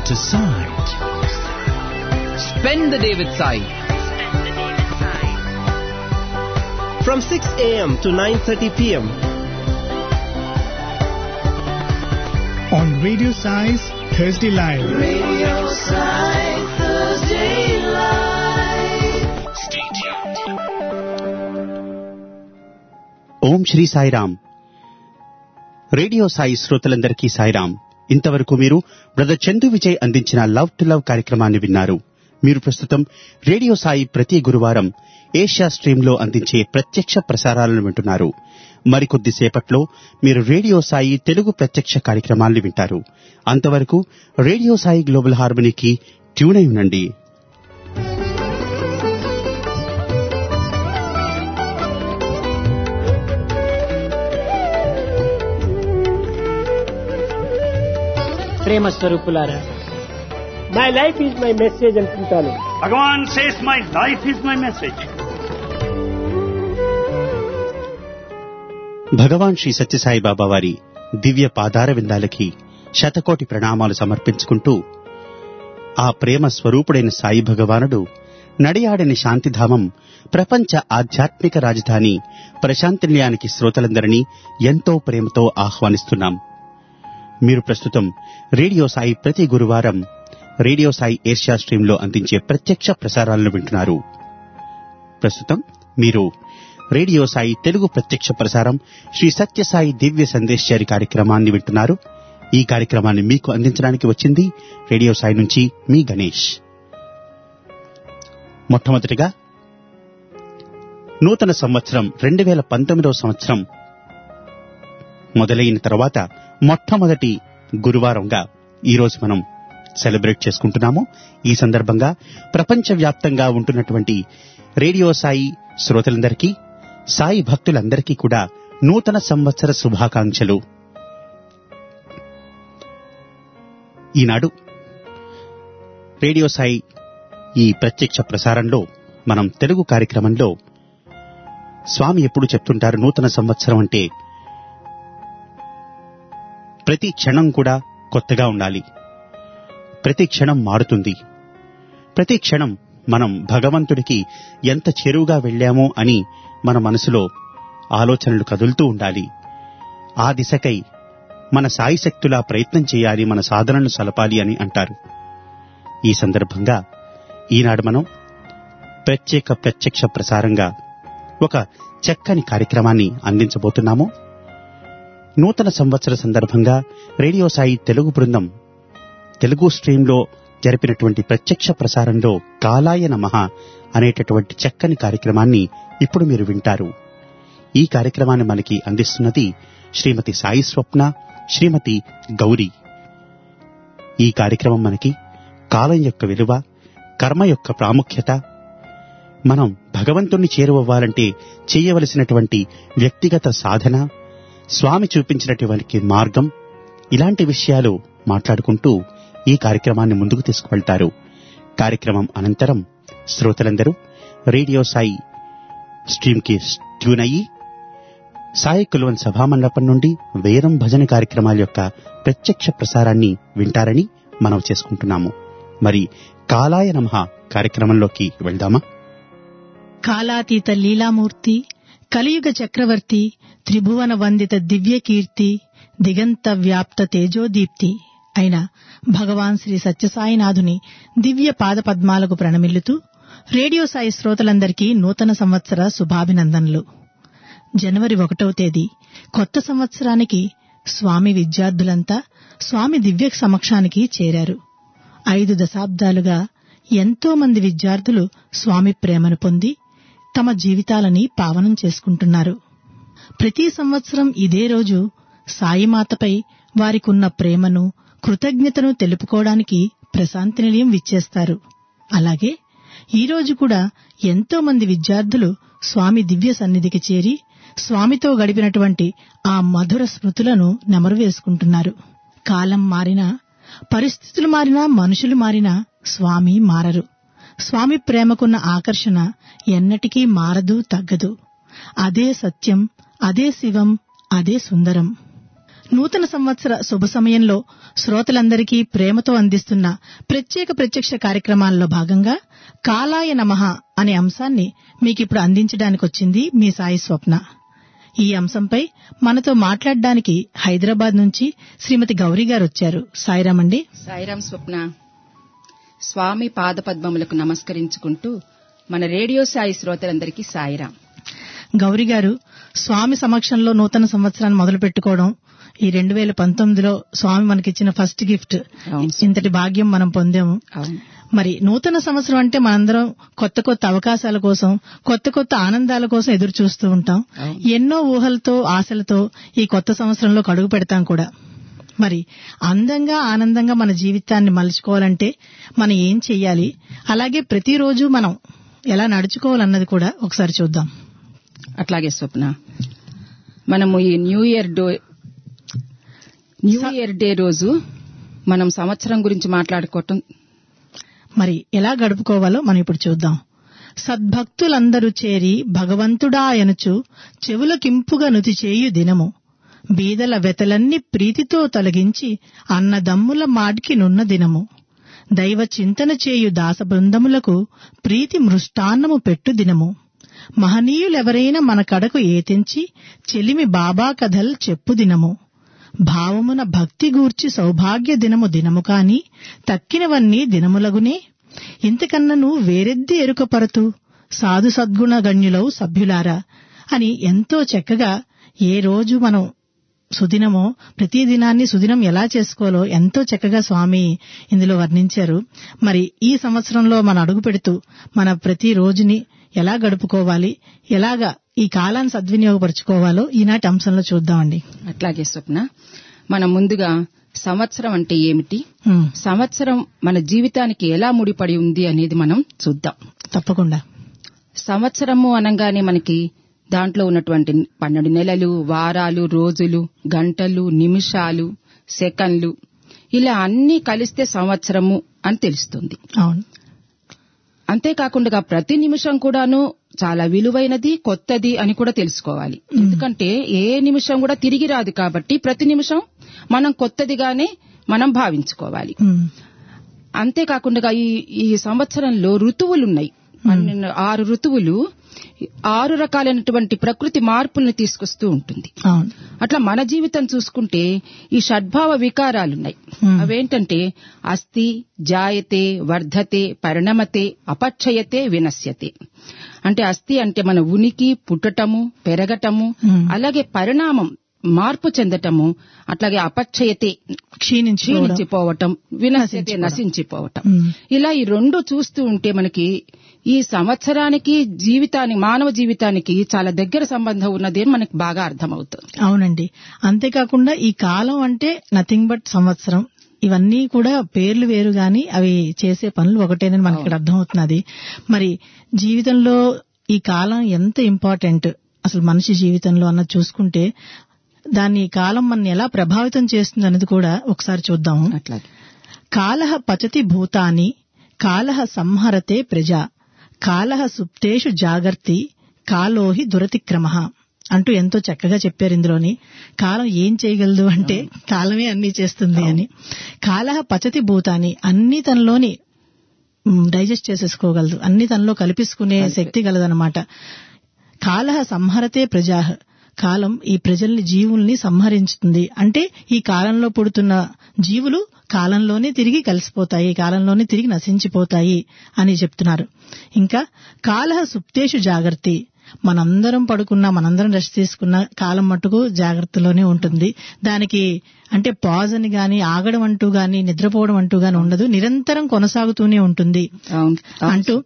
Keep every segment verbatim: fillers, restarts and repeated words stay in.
to Sai. Spend the day with Sai. From six a.m. to nine thirty p.m. on Radio Sai's Thursday Live. Radio Sai Thursday Live. Stay tuned. ఓం Shri Sairam. Radio Sai శ్రోతలందరికీ సాయిరామ్. ఇంతవరకు మీరు brother Chandu Vijay అందించిన love to love కార్యక్రమాన్ని విన్నారు. మీరు ప్రస్తుతం radio Sai ప్రతి గురువారం ఏషియా స్ట్రీమ్ లో అందించే ప్రత్యక్ష ప్రసారాలను వింటున్నారు. మరికొద్ది సేపట్లో మీరు రేడియో సాయి తెలుగు ప్రత్యక్ష కార్యక్రమాలను వింటారు. అంతవరకు రేడియో సాయి గ్లోబల్ హార్మనీకి ట్యూన్ అయి ఉండండి. ప్రేమ స్వరూపులారా, my life is my message అంటుంటాను. Bhagavan says my life is my message. Bhagavan Shri Sathya Sai Baba వారి దివ్య పాదార విందాలకి శతకోటి ప్రణామాలు సమర్పించుకుంటూ, ఆ ప్రేమ స్వరూపుడైన సాయి భగవానుడు నడియాడని శాంతిధామం ప్రపంచ ఆధ్యాత్మిక రాజధాని ప్రశాంతి నిలయానికి శ్రోతలందరినీ ఎంతో ప్రేమతో ఆహ్వానిస్తున్నాం. మీరు ప్రస్తుతం రేడియో సాయి ప్రతి గురువారం రేడియో సాయి ఏషియా స్ట్రీమ్ లో అందించే ప్రత్యక్ష ప్రసారాలను వింటున్నారు. ప్రస్తుతం మీరు రేడియో సాయి తెలుగు ప్రత్యక్ష ప్రసారం శ్రీ సత్యసాయి దివ్య సందేశ్చారి కార్యక్రమాన్ని వింటున్నారు. ఈ కార్యక్రమాన్ని మీకు అందించడానికి వచ్చింది రేడియో సాయి నుంచి మీ గణేష్. మొట్టమొదటిగా నూతన సంవత్సరం రెండు వేల పంతొమ్మిదవ సంవత్సరం మొదలైన తర్వాత మొట్టమొదటి గురువారంగా ఈరోజు మనం సెలబ్రేట్ చేసుకుంటున్నాము. ఈ సందర్భంగా ప్రపంచవ్యాప్తంగా ఉంటున్నటువంటి రేడియో సాయి శ్రోతలందరికీ, సాయి భక్తులందరికీ కూడా నూతన సంవత్సర శుభాకాంక్షలు. ఈనాడు రేడియో సాయి ఈ ప్రత్యక్ష ప్రసారంలో మనం తెలుగు కార్యక్రమంలో స్వామి ఎప్పుడు చెప్తుంటారు, నూతన సంవత్సరం అంటే ప్రతి క్షణం కూడా కొత్తగా ఉండాలి. ప్రతి క్షణం మారుతుంది. ప్రతి క్షణం మనం భగవంతుడికి ఎంత చేరువుగా వెళ్ళామో అని మన మనసులో ఆలోచనలు కదులుతూ ఉండాలి. ఆ దిశకై మన సాయి శక్తులా ప్రయత్నం చేయాలి, మన సాధనను సలపాలి అని అంటారు. ఈ సందర్భంగా ఈనాడు మనం ప్రత్యేక ప్రత్యక్ష ప్రసారంగా ఒక చక్కని కార్యక్రమాన్ని అందించబోతున్నాము. నూతన సంవత్సర సందర్భంగా రేడియో సాయి తెలుగు బృందం తెలుగు స్ట్రీమ్లో జరిపినటువంటి ప్రత్యక్ష ప్రసారంలో కాలాయ నమః అనేటటువంటి చక్కని కార్యక్రమాన్ని ఇప్పుడు మీరు వింటారు. ఈ కార్యక్రమాన్ని మనకి అందిస్తున్నది శ్రీమతి సాయి స్వప్న, శ్రీమతి గౌరీ. ఈ కార్యక్రమం మనకి కాలం యొక్క విలువ, కర్మ యొక్క ప్రాముఖ్యత, మనం భగవంతుణ్ణి చేరువవ్వాలంటే చేయవలసినటువంటి వ్యక్తిగత సాధన, స్వామి చూపించినటువంటి మార్గం, ఇలాంటి విషయాలు మాట్లాడుకుంటూ ఈ కార్యక్రమాన్ని ముందుకు తీసుకువెళ్తారు. కార్యక్రమం అనంతరం శ్రోతలందరూ రేడియో సాయి స్ట్రీమ్కి ట్యూన్ అయ్యి సాయి కుల్వన్ సభామండపం నుండి వేదం భజన కార్యక్రమాల యొక్క ప్రత్యక్ష ప్రసారాన్ని వింటారని మనం చేసుకుంటున్నాము. మరి కాలాయ నమః కార్యక్రమంలోకి వెళ్దామా? కాలాతీత లీలామూర్తి, కలియుగ చక్రవర్తి, త్రిభువన వందిత దివ్యకీర్తి, దిగంత వ్యాప్త తేజోదీప్తి అయిన భగవాన్ శ్రీ సత్యసాయినాథుని దివ్య పాదపద్మాలకు ప్రణమిల్లుతూ రేడియో సాయి శ్రోతలందరికీ నూతన సంవత్సర శుభాభినందనలు. జనవరి ఒకటవ తేదీ కొత్త సంవత్సరానికి స్వామి విద్యార్థులంతా స్వామి దివ్య సమక్షానికి చేరారు. ఐదు దశాబ్దాలుగా ఎంతో మంది విద్యార్థులు స్వామి ప్రేమను పొంది తమ జీవితాలని పావనం చేసుకుంటున్నారు. ప్రతి సంవత్సరం ఇదే రోజు సాయిమాతపై వారికున్న ప్రేమను, కృతజ్ఞతను తెలుపుకోవడానికి ప్రశాంతి నిలయం విచ్చేస్తారు. అలాగే ఈరోజు కూడా ఎంతో మంది విద్యార్థులు స్వామి దివ్య సన్నిధికి చేరి స్వామితో గడిపినటువంటి ఆ మధుర స్మృతులను నెమరు వేసుకుంటున్నారు. కాలం మారినా, పరిస్థితులు మారినా, మనుషులు మారినా స్వామి మారరు. స్వామి ప్రేమకున్న ఆకర్షణ ఎన్నటికీ మారదు, తగ్గదు. అదే సత్యం, అదే శివం, అదే సుందరం. నూతన సంవత్సర శుభ సమయంలో శ్రోతలందరికీ ప్రేమతో అందిస్తున్న ప్రత్యేక ప్రత్యక్ష కార్యక్రమాల్లో భాగంగా కాలాయ నమః అనే అంశాన్ని మీకిప్పుడు అందించడానికొచ్చింది మీ సాయి స్వప్న. ఈ అంశంపై మనతో మాట్లాడడానికి హైదరాబాద్ నుంచి శ్రీమతి గౌరీ గారు వచ్చారు. సాయిరాం అండి. సాయిరాం స్వప్న. స్వామి పాదపద్మములకు నమస్కరించుకుంటూ మన రేడియో సాయి శ్రోతలందరికీ సాయిరాం. గౌరీ గారు, స్వామి సమక్షంలో నూతన సంవత్సరాన్ని మొదలు పెట్టుకోవడం ఈ రెండు వేల పంతొమ్మిదిలో స్వామి మనకిచ్చిన ఫస్ట్ గిఫ్ట్. ఇంతటి భాగ్యం మనం పొందాము. మరి నూతన సంవత్సరం అంటే మనందరం కొత్త కొత్త అవకాశాల కోసం, కొత్త కొత్త ఆనందాల కోసం ఎదురు చూస్తూ ఉంటాం. ఎన్నో ఊహలతో, ఆశలతో ఈ కొత్త సంవత్సరంలో అడుగు పెడతాం కూడా. మరి అందంగా, ఆనందంగా మన జీవితాన్ని మలుచుకోవాలంటే మనం ఏం చెయ్యాలి, అలాగే ప్రతిరోజు మనం ఎలా నడుచుకోవాలన్నది కూడా ఒకసారి చూద్దాం. అట్లాగే స్వప్న, మనము ఈ న్యూ ఇయర్ డో న్యూ ఇయర్ డే రోజు మనం సంవత్సరం గురించి మాట్లాడుకోవటం, మరి ఎలా గడుపుకోవాలో మనం ఇప్పుడు చూద్దాం. సద్భక్తులందరూ చేరి భగవంతుడాయనుచు చెవులకింపుగా నుతి చేయు దినము, బీదల వెతలన్నీ ప్రీతితో తొలగించి అన్నదమ్ముల మాటికి నున్న దినము, దైవ చింతన చేయు దాస బృందములకు ప్రీతి మృష్టాన్నము పెట్టు దినము, మహనీయులెవరైనా మన కడకు ఏతెంచి చెలిమి బాబా కథల్ చెప్పు దినము, భావమున భక్తి గూర్చి సౌభాగ్య దినము దినము కాని తక్కినవన్నీ దినములగునే, ఇంతకన్నను వేరెద్ది ఎరుకపరతు సాధు సద్గుణ గణ్యులవు సభ్యులారా అని ఎంతో చక్కగా ఏ రోజు మనం సుదినమో ప్రతి దినాన్ని సుదినం ఎలా చేసుకోవాలో ఎంతో చక్కగా స్వామి ఇందులో వర్ణించారు. మరి ఈ సంవత్సరంలో మనం అడుగు పెడుతూ మన ప్రతి రోజుని ఎలా గడుపుకోవాలి, ఎలాగా ఈ కాలాన్ని సద్వినియోగపరుచుకోవాలో ఈనాటి అంశంలో చూద్దామండి. అట్లాగే స్వప్న, మనం ముందుగా సంవత్సరం అంటే ఏమిటి, సంవత్సరం మన జీవితానికి ఎలా ముడిపడి ఉంది అనేది మనం చూద్దాం. తప్పకుండా. సంవత్సరము అనగానే మనకి దాంట్లో ఉన్నటువంటి పన్నెండు నెలలు, వారాలు, రోజులు, గంటలు, నిమిషాలు, సెకండ్లు, ఇలా అన్ని కలిస్తే సంవత్సరము అని తెలుస్తుంది. అవును. అంతేకాకుండా ప్రతి నిమిషం కూడాను చాలా విలువైనది, కొత్తది అని కూడా తెలుసుకోవాలి. ఎందుకంటే ఏ నిమిషం కూడా తిరిగి రాదు కాబట్టి ప్రతి నిమిషం మనం కొత్తదిగానే మనం భావించుకోవాలి. అంతేకాకుండా ఈ ఈ సంవత్సరంలో ఋతువులున్నాయి. ఆరు ఋతువులు ఆరు రకాలైనటువంటి ప్రకృతి మార్పులను తీసుకొస్తూ ఉంటుంది. అట్లా మన జీవితం చూసుకుంటే ఈ షడ్భావ వికారాలున్నాయి. అవేంటంటే అస్థి, జాయతే, వర్ధతే, పరిణమతే, అపక్షయతే, వినశ్యతే. అంటే అస్థి అంటే మన ఉనికి, పుట్టటము, పెరగటము, అలాగే పరిణామం మార్పు చెందటము, అట్లాగే అపక్షయతే క్షీణించిపోవటం, వినశ్యతే నశించిపోవటం. ఇలా ఈ రెండు చూస్తూ ఉంటే మనకి ఈ సంవత్సరానికి జీవితానికి, మానవ జీవితానికి చాలా దగ్గర సంబంధం ఉన్నది అని మనకి బాగా అర్థమవుతుంది. అవునండి. అంతేకాకుండా ఈ కాలం అంటే నథింగ్ బట్ సంవత్సరం. ఇవన్నీ కూడా పేర్లు వేరు గాని అవి చేసే పనులు ఒకటేనని మనకి ఇక్కడ అర్థమవుతున్నది. మరి జీవితంలో ఈ కాలం ఎంత ఇంపార్టెంట్ అసలు మనిషి జీవితంలో అన్నది చూసుకుంటే దాన్ని కాలం మన ఎలా ప్రభావితం చేస్తుంది అనేది కూడా ఒకసారి చూద్దాము. అట్లాగే కాలః పచతి భూతాని కాలః సంహరతే ప్రజా కాలః సుప్తేషు జాగర్తి కాలోహి దురతిక్రమః అంటూ ఎంతో చక్కగా చెప్పారు. ఇందులోని కాలం ఏం చేయగలదు అంటే కాలమే అన్ని చేస్తుంది అని. కాలః పచతి భూతాని అన్ని తనలోని డైజెస్ట్ చేసేసుకోగలదు, అన్ని తనలో కల్పించుకునే శక్తి గలదనమాట. కాలః సంహరతే ప్రజాః కాలం ఈ ప్రజల్ని, జీవుల్ని సంహరించుతుంది. అంటే ఈ కాలంలో పుడుతున్న జీవులు కాలంలోనే తిరిగి కలిసిపోతాయి, కాలంలోనే తిరిగి నశించిపోతాయి అని చెప్తున్నారు. ఇంకా కాలః సుప్తేషు జాగర్తి మనందరం పడుకున్నా, మనందరం రెస్ట్ తీసుకున్న కాలం మట్టుకు జాగ్రత్తలోనే ఉంటుంది. దానికి అంటే పాజ్ అని గాని, ఆగడం అంటూ గాని, నిద్రపోవడం అంటూ గాని ఉండదు, నిరంతరం కొనసాగుతూనే ఉంటుంది అంటూ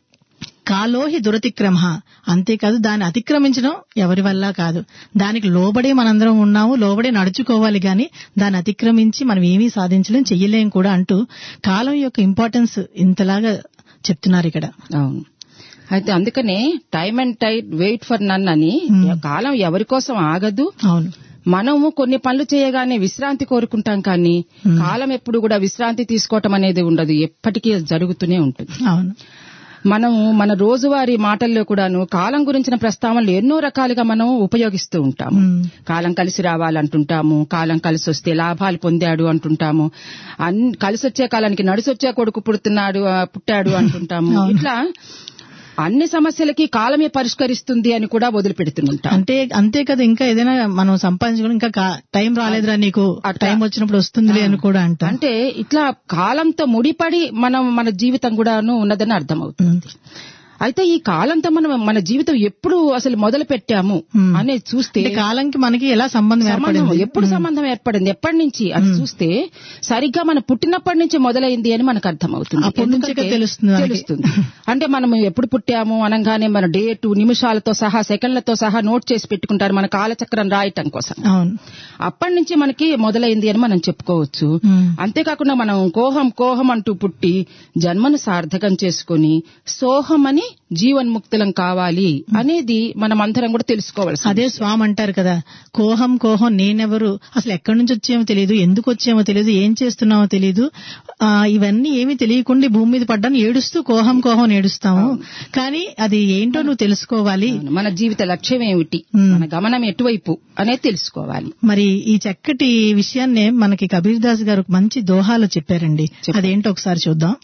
కాలోహి దురతిక్రమ. అంతేకాదు దాన్ని అతిక్రమించడం ఎవరి వల్ల కాదు, దానికి లోబడే మనందరం ఉన్నాము, లోబడే నడుచుకోవాలి గాని దాన్ని అతిక్రమించి మనం ఏమీ సాధించలేం, చెయ్యలేం కూడా అంటూ కాలం యొక్క ఇంపార్టెన్స్ ఇంతలాగా చెప్తున్నారు ఇక్కడ. అవును. అయితే అందుకనే time and tide wait for none అని, కాలం ఎవరి కోసం ఆగదు. అవును. మనము కొన్ని పనులు చేయగానే విశ్రాంతి కోరుకుంటాం కానీ కాలం ఎప్పుడు కూడా విశ్రాంతి తీసుకోవటం అనేది ఉండదు, ఎప్పటికీ జరుగుతూనే ఉంటుంది. అవును. మనం మన రోజువారీ మాటల్లో కూడాను కాలం గురించిన ప్రస్తావనలు ఎన్నో రకాలుగా మనం ఉపయోగిస్తూ ఉంటాము. కాలం కలిసి రావాలంటుంటాము, కాలం కలిసి వస్తే లాభాలు పొందాడు అంటుంటాము, కలిసి వచ్చే కాలానికి నడిసొచ్చే కొడుకు పుడుతున్నాడు పుట్టాడు అంటుంటాము. ఇట్లా అన్ని సమస్యలకి కాలమే పరిష్కరిస్తుంది అని కూడా వదిలిపెడుతుంటాం. అంటే అంతే కదా, ఇంకా ఏదైనా మనం సంపాదించుకుని ఇంకా టైం రాలేదురా నీకు, టైం వచ్చినప్పుడు వస్తుందిలే అని కూడా అంట. అంటే ఇట్లా కాలంతో ముడిపడి మనం మన జీవితం కూడాను ఉన్నదని అర్థమవుతుంది. అయితే ఈ కాలంతో మనం మన జీవితం ఎప్పుడు అసలు మొదలు పెట్టాము అనేది చూస్తే కాలంకి మనకి ఎలా సంబంధం ఏర్పడింది, ఎప్పుడు సంబంధం ఏర్పడింది, ఎప్పటి నుంచి అది చూస్తే సరిగ్గా మనం పుట్టినప్పటి నుంచి మొదలైంది అని మనకు అర్థమవుతుంది, తెలుస్తుంది. అంటే మనం ఎప్పుడు పుట్టాము అనగానే మన డేటు నిమిషాలతో సహా సెకండ్లతో సహా నోట్ చేసి పెట్టుకుంటారు మన కాలచక్రం రాయటం కోసం. అప్పటి నుంచి మనకి మొదలైంది అని మనం చెప్పుకోవచ్చు. అంతేకాకుండా మనం కోహం కోహం అంటూ పుట్టి జన్మను సార్థకం చేసుకుని సోహం అని జీవన్ముక్తులం కావాలి అనేది మనం అందరం కూడా తెలుసుకోవాలి. అదే స్వామి అంటారు కదా, కోహం కోహం నేనెవరు, అసలు ఎక్కడి నుంచి వచ్చేమో తెలియదు, ఎందుకు వచ్చేమో తెలియదు, ఏం చేస్తున్నామో తెలియదు, ఇవన్నీ ఏమీ తెలియకుండా భూమి మీద పడ్డాను ఏడుస్తూ కోహం కోహం ఏడుస్తాము. కానీ అది ఏంటో నువ్వు తెలుసుకోవాలి, మన జీవిత లక్ష్యం ఏమిటి, మన గమనం ఎటువైపు అనేది తెలుసుకోవాలి. మరి ఈ చక్కటి విషయాన్నే మనకి కబీర్ దాస్ గారు మంచి దోహాలో చెప్పారండి. అదేంటో ఒకసారి చూద్దాం.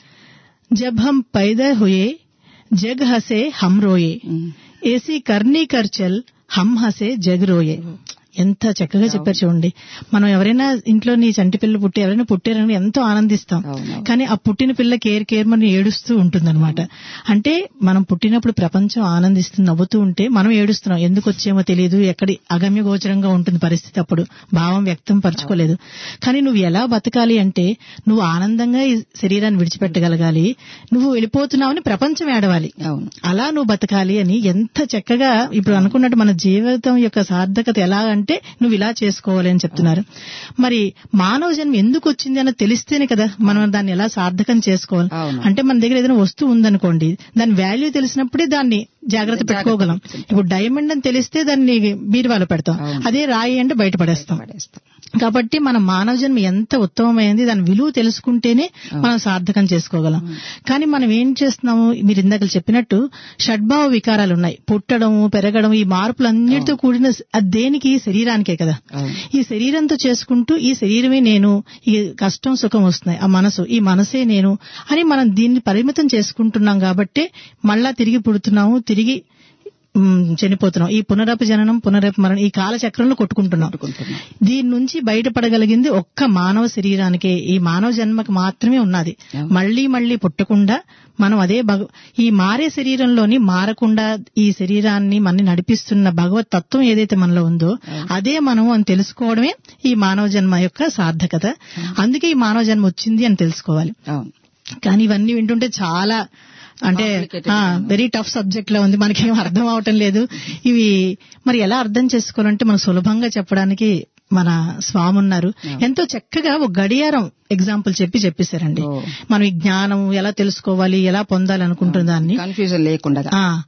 జబ్ హమ్ పైదా హుయే జగ్ హసే హమ్ రోయే, ఏసీ కర్నీ కర్ చల్ హమ్ హసే జగ్ రోయే. ఎంత చక్కగా చెప్పారు చూడండి. మనం ఎవరైనా ఇంట్లో నీ చంటి పిల్ల పుట్టి ఎవరైనా పుట్టారని ఎంతో ఆనందిస్తాం, కానీ ఆ పుట్టిన పిల్ల కేర్ కేర్ మనం ఏడుస్తూ ఉంటుందన్నమాట. అంటే మనం పుట్టినప్పుడు ప్రపంచం ఆనందిస్తూ నవ్వుతూ ఉంటే మనం ఏడుస్తున్నాం, ఎందుకు వచ్చేమో తెలియదు, ఎక్కడి అగమ్య గోచరంగా ఉంటుంది పరిస్థితి, అప్పుడు భావం వ్యక్తం పరచుకోలేదు. కానీ నువ్వు ఎలా బతకాలి అంటే నువ్వు ఆనందంగా ఈ శరీరాన్ని విడిచిపెట్టగలగాలి, నువ్వు వెళ్ళిపోతున్నావని ప్రపంచం ఏడవాలి, అలా నువ్వు బతకాలి అని ఎంత చక్కగా ఇప్పుడు అనుకున్నట్టు మన జీవితం యొక్క సార్థకత ఎలా అంటే నువ్వు ఇలా చేసుకోవాలి అని చెప్తున్నారు. మరి మానవ జన్మ ఎందుకు వచ్చింది అని తెలిస్తేనే కదా మనం దాన్ని ఎలా సార్థకం చేసుకోవాలి. అంటే మన దగ్గర ఏదైనా వస్తువు ఉందనుకోండి, దాని వాల్యూ తెలిసినప్పుడే దాన్ని జాగ్రత్త పెట్టుకోగలం. ఇప్పుడు డైమండ్ అని తెలిస్తే దాన్ని బీరువాలో పెడతాం, అదే రాయి అంటే బయట పడేస్తాం. కాబట్టి మన మానవ జన్మ ఎంత ఉత్తమమైంది, దాని విలువ తెలుసుకుంటేనే మనం సార్థకం చేసుకోగలం. కానీ మనం ఏం చేస్తున్నాము, మీరు ఇందాక చెప్పినట్టు షడ్భావ వికారాలు ఉన్నాయి, పుట్టడం పెరగడం, ఈ మార్పులన్నిటితో కూడిన దేనికి, శరీరానికే కదా. ఈ శరీరంతో చేసుకుంటూ ఈ శరీరమే నేను, ఈ కష్టం సుఖం వస్తున్నాయి, ఆ మనసు, ఈ మనసే నేను అని మనం దీన్ని పరిమితం చేసుకుంటున్నాం. కాబట్టి మళ్ళా తిరిగి పుడుతున్నాము, తిరిగి చనిపోతున్నాం. ఈ పునరపి జననం పునరపి మరణం, ఈ కాలచక్రంలో కొట్టుకుంటున్నాం. దీని నుంచి బయటపడగలిగింది ఒక్క మానవ శరీరానికే, ఈ మానవ జన్మకు మాత్రమే ఉన్నది. మళ్లీ మళ్లీ పుట్టకుండా మనం అదే భగ ఈ మారే శరీరంలోని మారకుండా ఈ శరీరాన్ని మనని నడిపిస్తున్న భగవత్ తత్వం ఏదైతే మనలో ఉందో అదే మనం అని తెలుసుకోవడమే ఈ మానవ జన్మ యొక్క సార్థకత. అందుకే ఈ మానవ జన్మ వచ్చింది అని తెలుసుకోవాలి. కానీ ఇవన్నీ వింటుంటే చాలా అంటే వెరీ టఫ్ సబ్జెక్ట్ లా ఉంది, మనకేం అర్థం అవటం లేదు. ఇవి మరి ఎలా అర్థం చేసుకోవాలంటే మనం సులభంగా చెప్పడానికి మన స్వామి ఉన్నారు. ఎంతో చక్కగా ఒక గడియారం ఎగ్జాంపుల్ చెప్పి చెప్పేశారండి. మనం ఈ జ్ఞానం ఎలా తెలుసుకోవాలి, ఎలా పొందాలి అనుకుంటున్న దాన్ని కన్ఫ్యూజన్ లేకుండా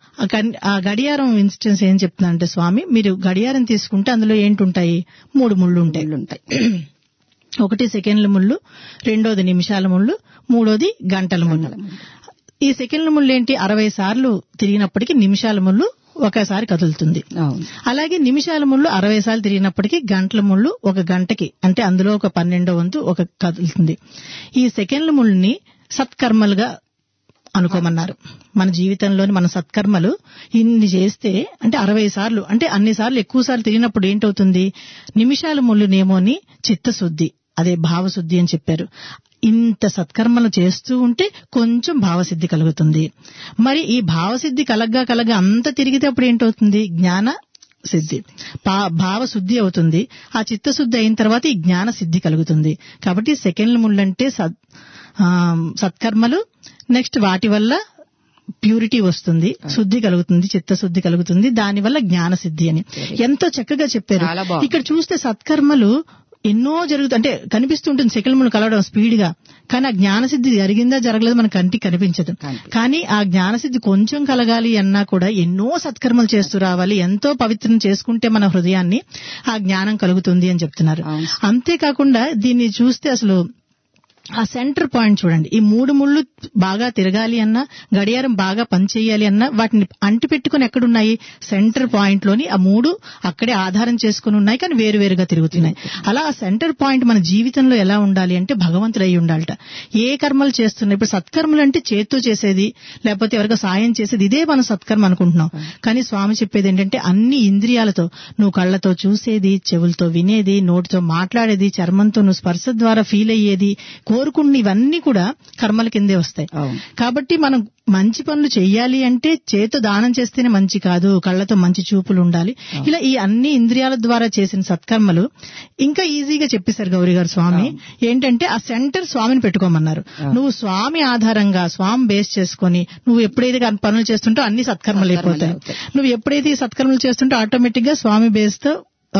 ఆ గడియారం ఇన్స్టెన్స్ ఏం చెప్తుందంటే స్వామి, మీరు గడియారం తీసుకుంటే అందులో ఏంటుంటాయి, మూడు ముళ్ళు ఉంటాయి. ఒకటి సెకండ్ల ముళ్ళు, రెండోది నిమిషాల ముళ్ళు, మూడోది గంటల ముళ్ళు. ఈ సెకండ్ల ముళ్ళు ఏంటి, అరవై సార్లు తిరిగినప్పటికీ నిమిషాల ముళ్ళు ఒకసారి కదులుతుంది. అలాగే నిమిషాల ముళ్ళు అరవై సార్లు తిరిగినప్పటికీ గంటల ముళ్ళు ఒక గంటకి, అంటే అందులో ఒక పన్నెండో వంతు ఒక కదులుతుంది. ఈ సెకండ్ల ముళ్ళని సత్కర్మలుగా అనుకోమన్నారు. మన జీవితంలోని మన సత్కర్మలు ఇన్ని చేస్తే అంటే అరవై సార్లు అంటే అన్ని సార్లు ఎక్కువ సార్లు తిరిగినప్పుడు ఏంటవుతుంది, నిమిషాల ముళ్ళునేమో అని చిత్తశుద్ధి, అదే భావశుద్ధి అని చెప్పారు. ఇంత సత్కర్మలు చేస్తూ ఉంటే కొంచెం భావసిద్ధి కలుగుతుంది. మరి ఈ భావసిద్ధి కలగ్గా కలగ్గా అంత తిరిగితే అప్పుడు ఏంటవుతుంది, జ్ఞాన సిద్ధి, భావశుద్ధి అవుతుంది. ఆ చిత్తశుద్ధి అయిన తర్వాత ఈ జ్ఞాన సిద్ధి కలుగుతుంది. కాబట్టి సెకండ్ల ముళ్ళంటే సత్కర్మలు, నెక్స్ట్ వాటి వల్ల ప్యూరిటీ వస్తుంది, శుద్ధి కలుగుతుంది, చిత్తశుద్ధి కలుగుతుంది, దానివల్ల జ్ఞాన సిద్ధి అని ఎంతో చక్కగా చెప్పారు. ఇక్కడ చూస్తే సత్కర్మలు ఎన్నో జరుగుతుంది, అంటే కనిపిస్తుంటుంది సెకండ్ ముళ్ళు కలవడం స్పీడ్ గా, కానీ ఆ జ్ఞానసిద్ధి జరిగిందా జరగలేదు మన కంటికి కనిపించదు. కానీ ఆ జ్ఞానసిద్ధి కొంచెం కలగాలి అన్నా కూడా ఎన్నో సత్కర్మలు చేస్తూ రావాలి, ఎంతో పవిత్రం చేసుకుంటే మన హృదయాన్ని ఆ జ్ఞానం కలుగుతుంది అని చెప్తున్నారు. అంతేకాకుండా దీన్ని చూస్తే అసలు ఆ సెంటర్ పాయింట్ చూడండి. ఈ మూడు ముళ్ళు బాగా తిరగాలి అన్నా, గడియారం బాగా పనిచేయాలి అన్నా వాటిని అంటి పెట్టుకుని ఎక్కడున్నాయి? సెంటర్ పాయింట్ లోని ఆ మూడు అక్కడే ఆధారం చేసుకుని ఉన్నాయి, కానీ వేరు వేరుగా తిరుగుతున్నాయి. అలా ఆ సెంటర్ పాయింట్ మన జీవితంలో ఎలా ఉండాలి అంటే భగవంతుడు అయి ఉండాలట. ఏ కర్మలు చేస్తున్నాయి? ఇప్పుడు సత్కర్మలు అంటే చేత్తో చేసేది, లేకపోతే ఎవరికో సాయం చేసేది, ఇదే మనం సత్కర్మ అనుకుంటున్నాం. కానీ స్వామి చెప్పేది ఏంటంటే అన్ని ఇంద్రియాలతో, నువ్వు కళ్ళతో చూసేది, చెవులతో వినేది, నోటితో మాట్లాడేది, చర్మంతో నువ్వు స్పర్శ ద్వారా ఫీల్ అయ్యేది, కోరుకున్న ఇవన్నీ కూడా కర్మల కిందే వస్తాయి. కాబట్టి మనం మంచి పనులు చెయ్యాలి అంటే చేతో దానం చేస్తేనే మంచి కాదు, కళ్లతో మంచి చూపులు ఉండాలి. ఇలా ఈ అన్ని ఇంద్రియాల ద్వారా చేసిన సత్కర్మలు ఇంకా ఈజీగా చెప్పేశారు గౌరీ గారు స్వామి. ఏంటంటే ఆ సెంటర్ స్వామిని పెట్టుకోమన్నారు. నువ్వు స్వామి ఆధారంగా, స్వామి బేస్ చేసుకుని నువ్వు ఎప్పుడైతే పనులు చేస్తుంటో అన్ని సత్కర్మలు అయిపోతాయి. నువ్వు ఎప్పుడైతే ఈ సత్కర్మలు చేస్తుంటో ఆటోమేటిక్ గా స్వామి బేస్ తో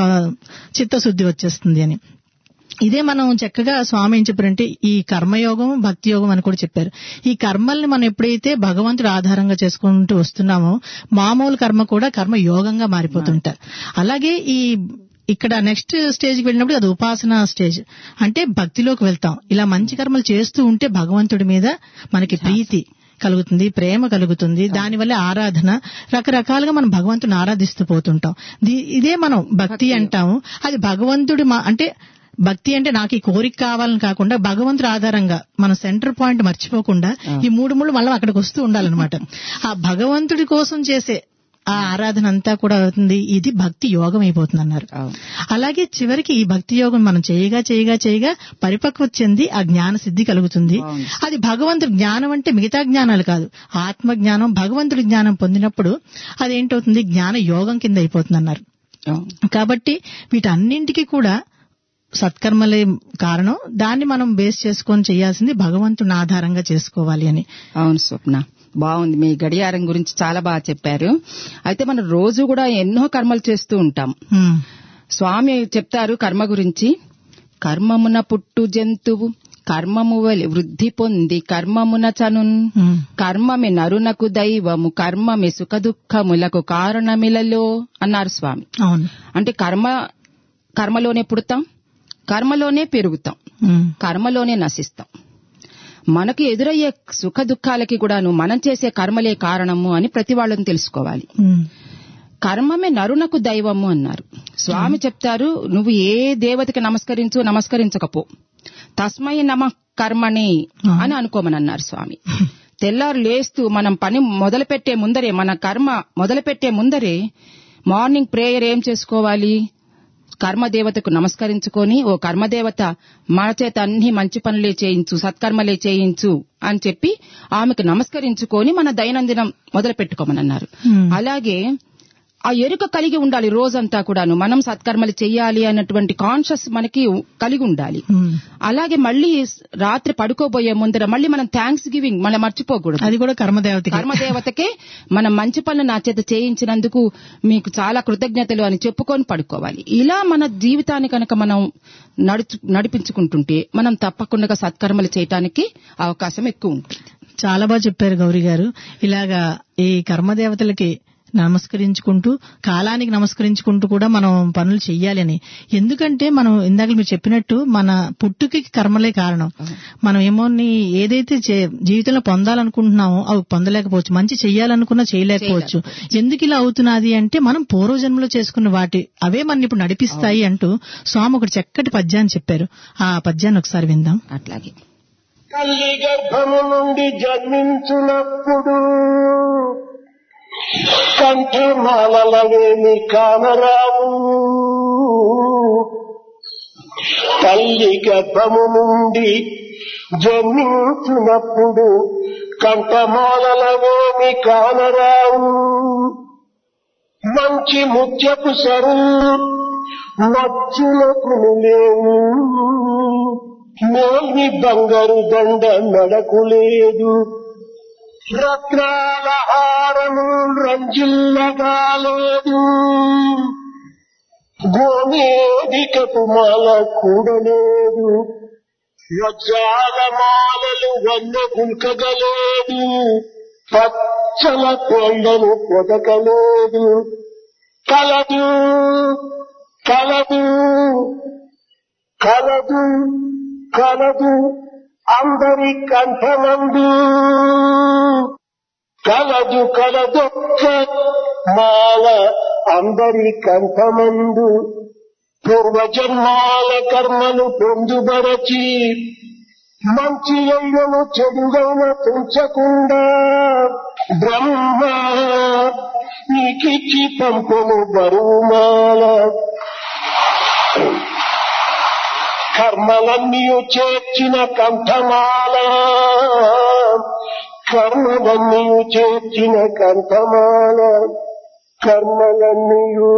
చిత్తశుద్ధి వచ్చేస్తుంది అని. ఇదే మనం చక్కగా స్వామి ఏం చెప్పారంటే ఈ కర్మయోగం, భక్తి యోగం అని కూడా చెప్పారు. ఈ కర్మల్ని మనం ఎప్పుడైతే భగవంతుడు ఆధారంగా చేసుకుంటూ వస్తున్నామో మామూలు కర్మ కూడా కర్మ యోగంగా మారిపోతుంటారు. అలాగే ఈ ఇక్కడ నెక్స్ట్ స్టేజ్కి వెళ్ళినప్పుడు అది ఉపాసన స్టేజ్, అంటే భక్తిలోకి వెళ్తాం. ఇలా మంచి కర్మలు చేస్తూ ఉంటే భగవంతుడి మీద మనకి ప్రీతి కలుగుతుంది, ప్రేమ కలుగుతుంది. దానివల్ల ఆరాధన, రకరకాలుగా మనం భగవంతుడిని ఆరాధిస్తూ పోతుంటాం. ఇదే మనం భక్తి అంటాము. అది భగవంతుడి అంటే భక్తి అంటే నాకు ఈ కోరిక కావాలని కాకుండా భగవంతుడి ఆధారంగా మనం సెంటర్ పాయింట్ మర్చిపోకుండా ఈ మూడు మూడు మళ్ళీ అక్కడికి వస్తూ ఉండాలన్నమాట. ఆ భగవంతుడి కోసం చేసే ఆ ఆరాధన అంతా కూడా అవుతుంది. ఇది భక్తి యోగం అయిపోతుంది అన్నారు. అలాగే చివరికి ఈ భక్తి యోగం మనం చేయగా చేయగా చేయగా పరిపక్వత చెంది ఆ జ్ఞాన సిద్ధి కలుగుతుంది. అది భగవంతుడి జ్ఞానం అంటే మిగతా జ్ఞానాలు కాదు, ఆత్మ జ్ఞానం, భగవంతుడి జ్ఞానం పొందినప్పుడు అదేంటవుతుంది? జ్ఞాన యోగం కింద అయిపోతుంది అన్నారు. కాబట్టి వీటన్నింటికి కూడా సత్కర్మలే కారణం. దాన్ని మనం బేస్ చేసుకొని చేయాల్సింది భగవంతుని ఆధారంగా చేసుకోవాలి అని. అవును స్వప్న, బాగుంది. మీ గడియారం గురించి చాలా బాగా చెప్పారు. అయితే మనం రోజు కూడా ఎన్నో కర్మలు చేస్తూ ఉంటాం. స్వామి చెప్తారు కర్మ గురించి, కర్మమున పుట్టు జంతువు కర్మము వలి వృద్ధి పొంది కర్మమున చనున్, కర్మమే నరునకు దైవము, కర్మమే సుఖ దుఃఖములకు కారణమిలలో అన్నారు స్వామి. అంటే కర్మ కర్మలోనే పుడతాం, కర్మలోనే పెరుగుతాం, కర్మలోనే నశిస్తాం. మనకు ఎదురయ్యే సుఖ దుఃఖాలకి కూడాను మనం చేసే కర్మలే కారణము అని ప్రతి వాళ్ళని తెలుసుకోవాలి. కర్మమే నరునకు దైవము అన్నారు స్వామి. చెప్తారు నువ్వు ఏ దేవతకి నమస్కరించు నమస్కరించకపో, తస్మై నమ కర్మణి అని అనుకోమని అన్నారు స్వామి. తెల్లారు లేస్తూ మనం పని మొదలు పెట్టే ముందరే, మన కర్మ మొదలు పెట్టే ముందరే మార్నింగ్ ప్రేయర్ ఏం చేసుకోవాలి? కర్మదేవతకు నమస్కరించుకొని, ఓ కర్మదేవత మన చేత అన్ని మంచి పనులే చేయించు, సత్కర్మలే చేయించు అని చెప్పి ఆమెకు నమస్కరించుకొని మన దైనందినం మొదలు పెట్టుకోమని అన్నారు. అలాగే ఆ ఎరుక కలిగి ఉండాలి రోజంతా కూడాను, మనం సత్కర్మలు చెయ్యాలి అన్నటువంటి కాన్షియస్ మనకి కలిగి ఉండాలి. అలాగే మళ్ళీ రాత్రి పడుకోబోయే ముందర మళ్ళీ మనం థ్యాంక్స్ గివింగ్ మనం మర్చిపోకూడదు. అది కూడా కర్మదేవత కర్మదేవతకే మనం మంచి పనులు నా చేత చేయించినందుకు మీకు చాలా కృతజ్ఞతలు అని చెప్పుకొని పడుకోవాలి. ఇలా మన జీవితాన్ని కనుక మనం నడుచు నడిపించుకుంటుంటే మనం తప్పకుండా సత్కర్మలు చేయటానికి అవకాశం ఎక్కువ ఉంటుంది. చాలా బాగా చెప్పారు గౌరీ గారు. ఇలాగా ఈ కర్మదేవతలకి నమస్కరించుకుంటూ, కాలానికి నమస్కరించుకుంటూ కూడా మనం పనులు చెయ్యాలని. ఎందుకంటే మనం ఇందాక మీరు చెప్పినట్టు మన పుట్టుకి కర్మలే కారణం. మనం ఏమో ఏదైతే జీవితంలో పొందాలనుకుంటున్నామో అవి పొందలేకపోవచ్చు, మంచి చెయ్యాలనుకున్నా చేయలేకపోవచ్చు. ఎందుకు ఇలా అవుతున్నది అంటే మనం పూర్వజన్మలో చేసుకున్న వాటి అవే మన ఇప్పుడు నడిపిస్తాయి అంటూ స్వామి ఒకటి చక్కటి పద్యాన్ని చెప్పారు. ఆ పద్యాన్ని ఒకసారి విందాం. అట్లాగే. తల్లి గర్భము నుండి జన్మించున్నప్పుడు కంఠమాలవేమి కానరావు, తల్లి గర్భము నుండి జన్మించున్నప్పుడు కంఠమాలవేమి కానరావు, మంచి ముత్యపు సరు మచ్చులకు లేవు, మేల్ని బంగారు దండ మెడకు లేదు, రత్నాల హారము రంజిల్లగా లేదు, గోమేదికపు మాల కూడలేదు, వజ్రాల మాలలు వన్న గుల్కగలేదు, పచ్చల కొండను పొదకలేదు, కలదు కలదు కలదు కలదు అందరి కంఠమందు కలదు కలదొక్క మాల అందరి కంఠమందు పూర్వజన్మాల కర్మను పొందుబరచి మంచి అయ్యను చెడుగైన తుంచకుండా బ్రహ్మ నీకిచ్చి పంపము బరువుమాల కర్మలన్నీ చేర్చిన కంఠమాల కర్మలన్నీ చేర్చిన కంఠమాల కర్మలన్నీ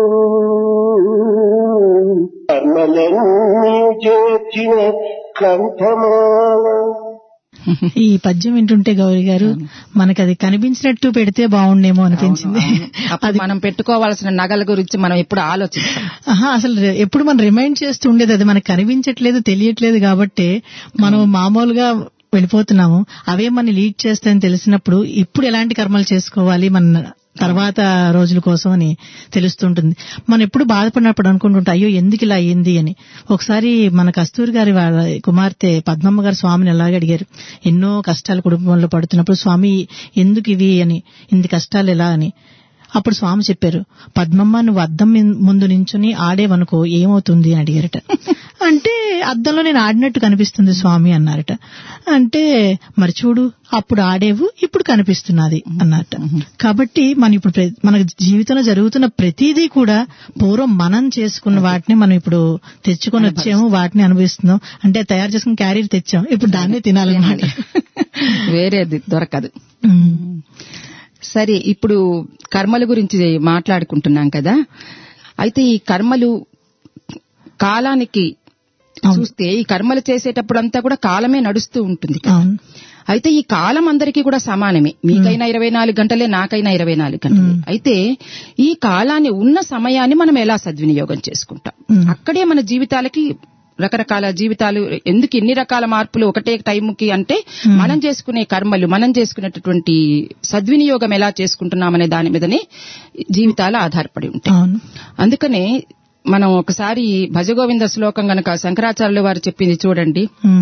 కర్మలన్నీ చేర్చిన కంఠమాల. ఈ పద్యం వింటుంటే గౌరీ గారు మనకి అది కనిపించినట్టు పెడితే బాగుండేమో అనిపించింది. అది మనం పెట్టుకోవాల్సిన నగల గురించి మనం ఎప్పుడు ఆలోచిస్తాం. ఆహా, అసలు ఎప్పుడు మనం రిమైండ్ చేస్తూ ఉండేది అది మనకు కనిపించట్లేదు, తెలియట్లేదు కాబట్టి మనం మామూలుగా వెళ్ళిపోతున్నాము. అవే మన లీడ్ చేస్తాయని తెలిసినప్పుడు ఇప్పుడు ఎలాంటి కర్మలు చేసుకోవాలి మన తర్వాత రోజుల కోసం అని తెలుస్తుంటుంది. మనం ఎప్పుడు బాధపడినప్పుడు అనుకుంటుంటాం అయ్యో ఎందుకు ఇలా అయ్యింది అని. ఒకసారి మన కస్తూరి గారి వాళ్ళ కుమార్తె పద్మమ్మ గారు స్వామిని ఎలాగ అడిగారు, ఎన్నో కష్టాలు కుటుంబంలో పడుతున్నప్పుడు స్వామి ఎందుకు ఇవి అని, ఇన్ని కష్టాలు ఎలా అని. అప్పుడు స్వామి చెప్పారు, పద్మమ్మ నువ్వు అద్దం ముందు నించుని ఆడేవనుకో ఏమవుతుంది అని అడిగారట. అంటే అద్దంలో నేను ఆడినట్టు కనిపిస్తుంది స్వామి అన్నారట. అంటే మరి చూడు అప్పుడు ఆడేవు ఇప్పుడు కనిపిస్తున్నది అన్నట్ట. కాబట్టి మన ఇప్పుడు మన జీవితంలో జరుగుతున్న ప్రతిదీ కూడా పూర్వం మనం చేసుకున్న వాటిని మనం ఇప్పుడు తెచ్చుకొని వచ్చాము, వాటిని అనుభవిస్తున్నాం. అంటే తయారు చేసుకుని క్యారీర్ తెచ్చాం, ఇప్పుడు దాన్నే తినాలన్నమాట, వేరేది దొరకదు. సరే, ఇప్పుడు కర్మల గురించి మాట్లాడుకుంటున్నాం కదా. అయితే ఈ కర్మలు కాలానికి చూస్తే ఈ కర్మలు చేసేటప్పుడంతా కూడా కాలమే నడుస్తూ ఉంటుంది. అయితే ఈ కాలం అందరికీ కూడా సమానమే. మీకైనా ఇరవై నాలుగు గంటలే, నాకైనా ఇరవై నాలుగు గంటలే. అయితే ఈ కాలాన్ని ఉన్న సమయాన్ని మనం ఎలా సద్వినియోగం చేసుకుంటాం, అక్కడే మన జీవితాలకి రకరకాల జీవితాలు ఎందుకు ఇన్ని రకాల మార్పులు ఒకటే టైంకి అంటే మనం చేసుకునే కర్మలు, మనం చేసుకునేటటువంటి సద్వినియోగం ఎలా చేసుకుంటున్నామనే దాని మీదనే జీవితాలు ఆధారపడి ఉంటాయి. అందుకనే మనం ఒకసారి భజగోవింద శ్లోకం గనక శంకరాచార్యుల వారు చెప్పింది చూడండి.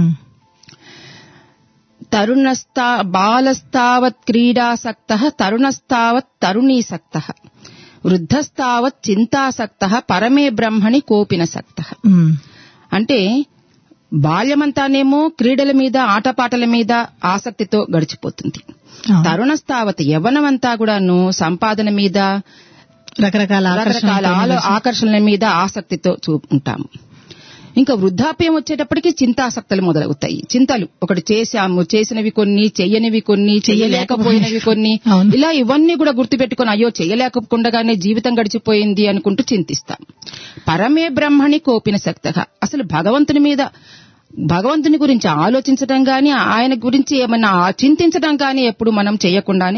తరుణస్థా బాలస్తావత్ క్రీడాసక్తః తరుణస్తావత్ తరుణీసక్తః వృద్ధస్తావత్ చింతాసక్తః పరమే బ్రహ్మణి కోపినసక్తః. అంటే బాల్యమంతానేమో క్రీడల మీద ఆటపాటల మీద ఆసక్తితో గడిచిపోతుంది. తరుణస్థావత్ యవ్వనమంతా కూడాను సంపాదన మీద రకరకాల రకరకాల ఆకర్షణల మీద ఆసక్తితో చూపుకుంటాము. ఇంకా వృద్ధాప్యం వచ్చేటప్పటికి చింతాసక్తులు మొదలవుతాయి. చింతలు ఒకటి చేశాము, చేసినవి కొన్ని, చెయ్యనివి కొన్ని, చెయ్యలేకపోయినవి కొన్ని, ఇలా ఇవన్నీ కూడా గుర్తుపెట్టుకుని అయ్యో చెయ్యలేకుండానే జీవితం గడిచిపోయింది అనుకుంటూ చింతిస్తాం. పరమే బ్రహ్మణి కోపిన సక్తః. అసలు భగవంతుని మీద భగవంతుని గురించి ఆలోచించడం గాని, ఆయన గురించి ఏమన్నా చింతించడం గాని ఎప్పుడు మనం చేయకుండానే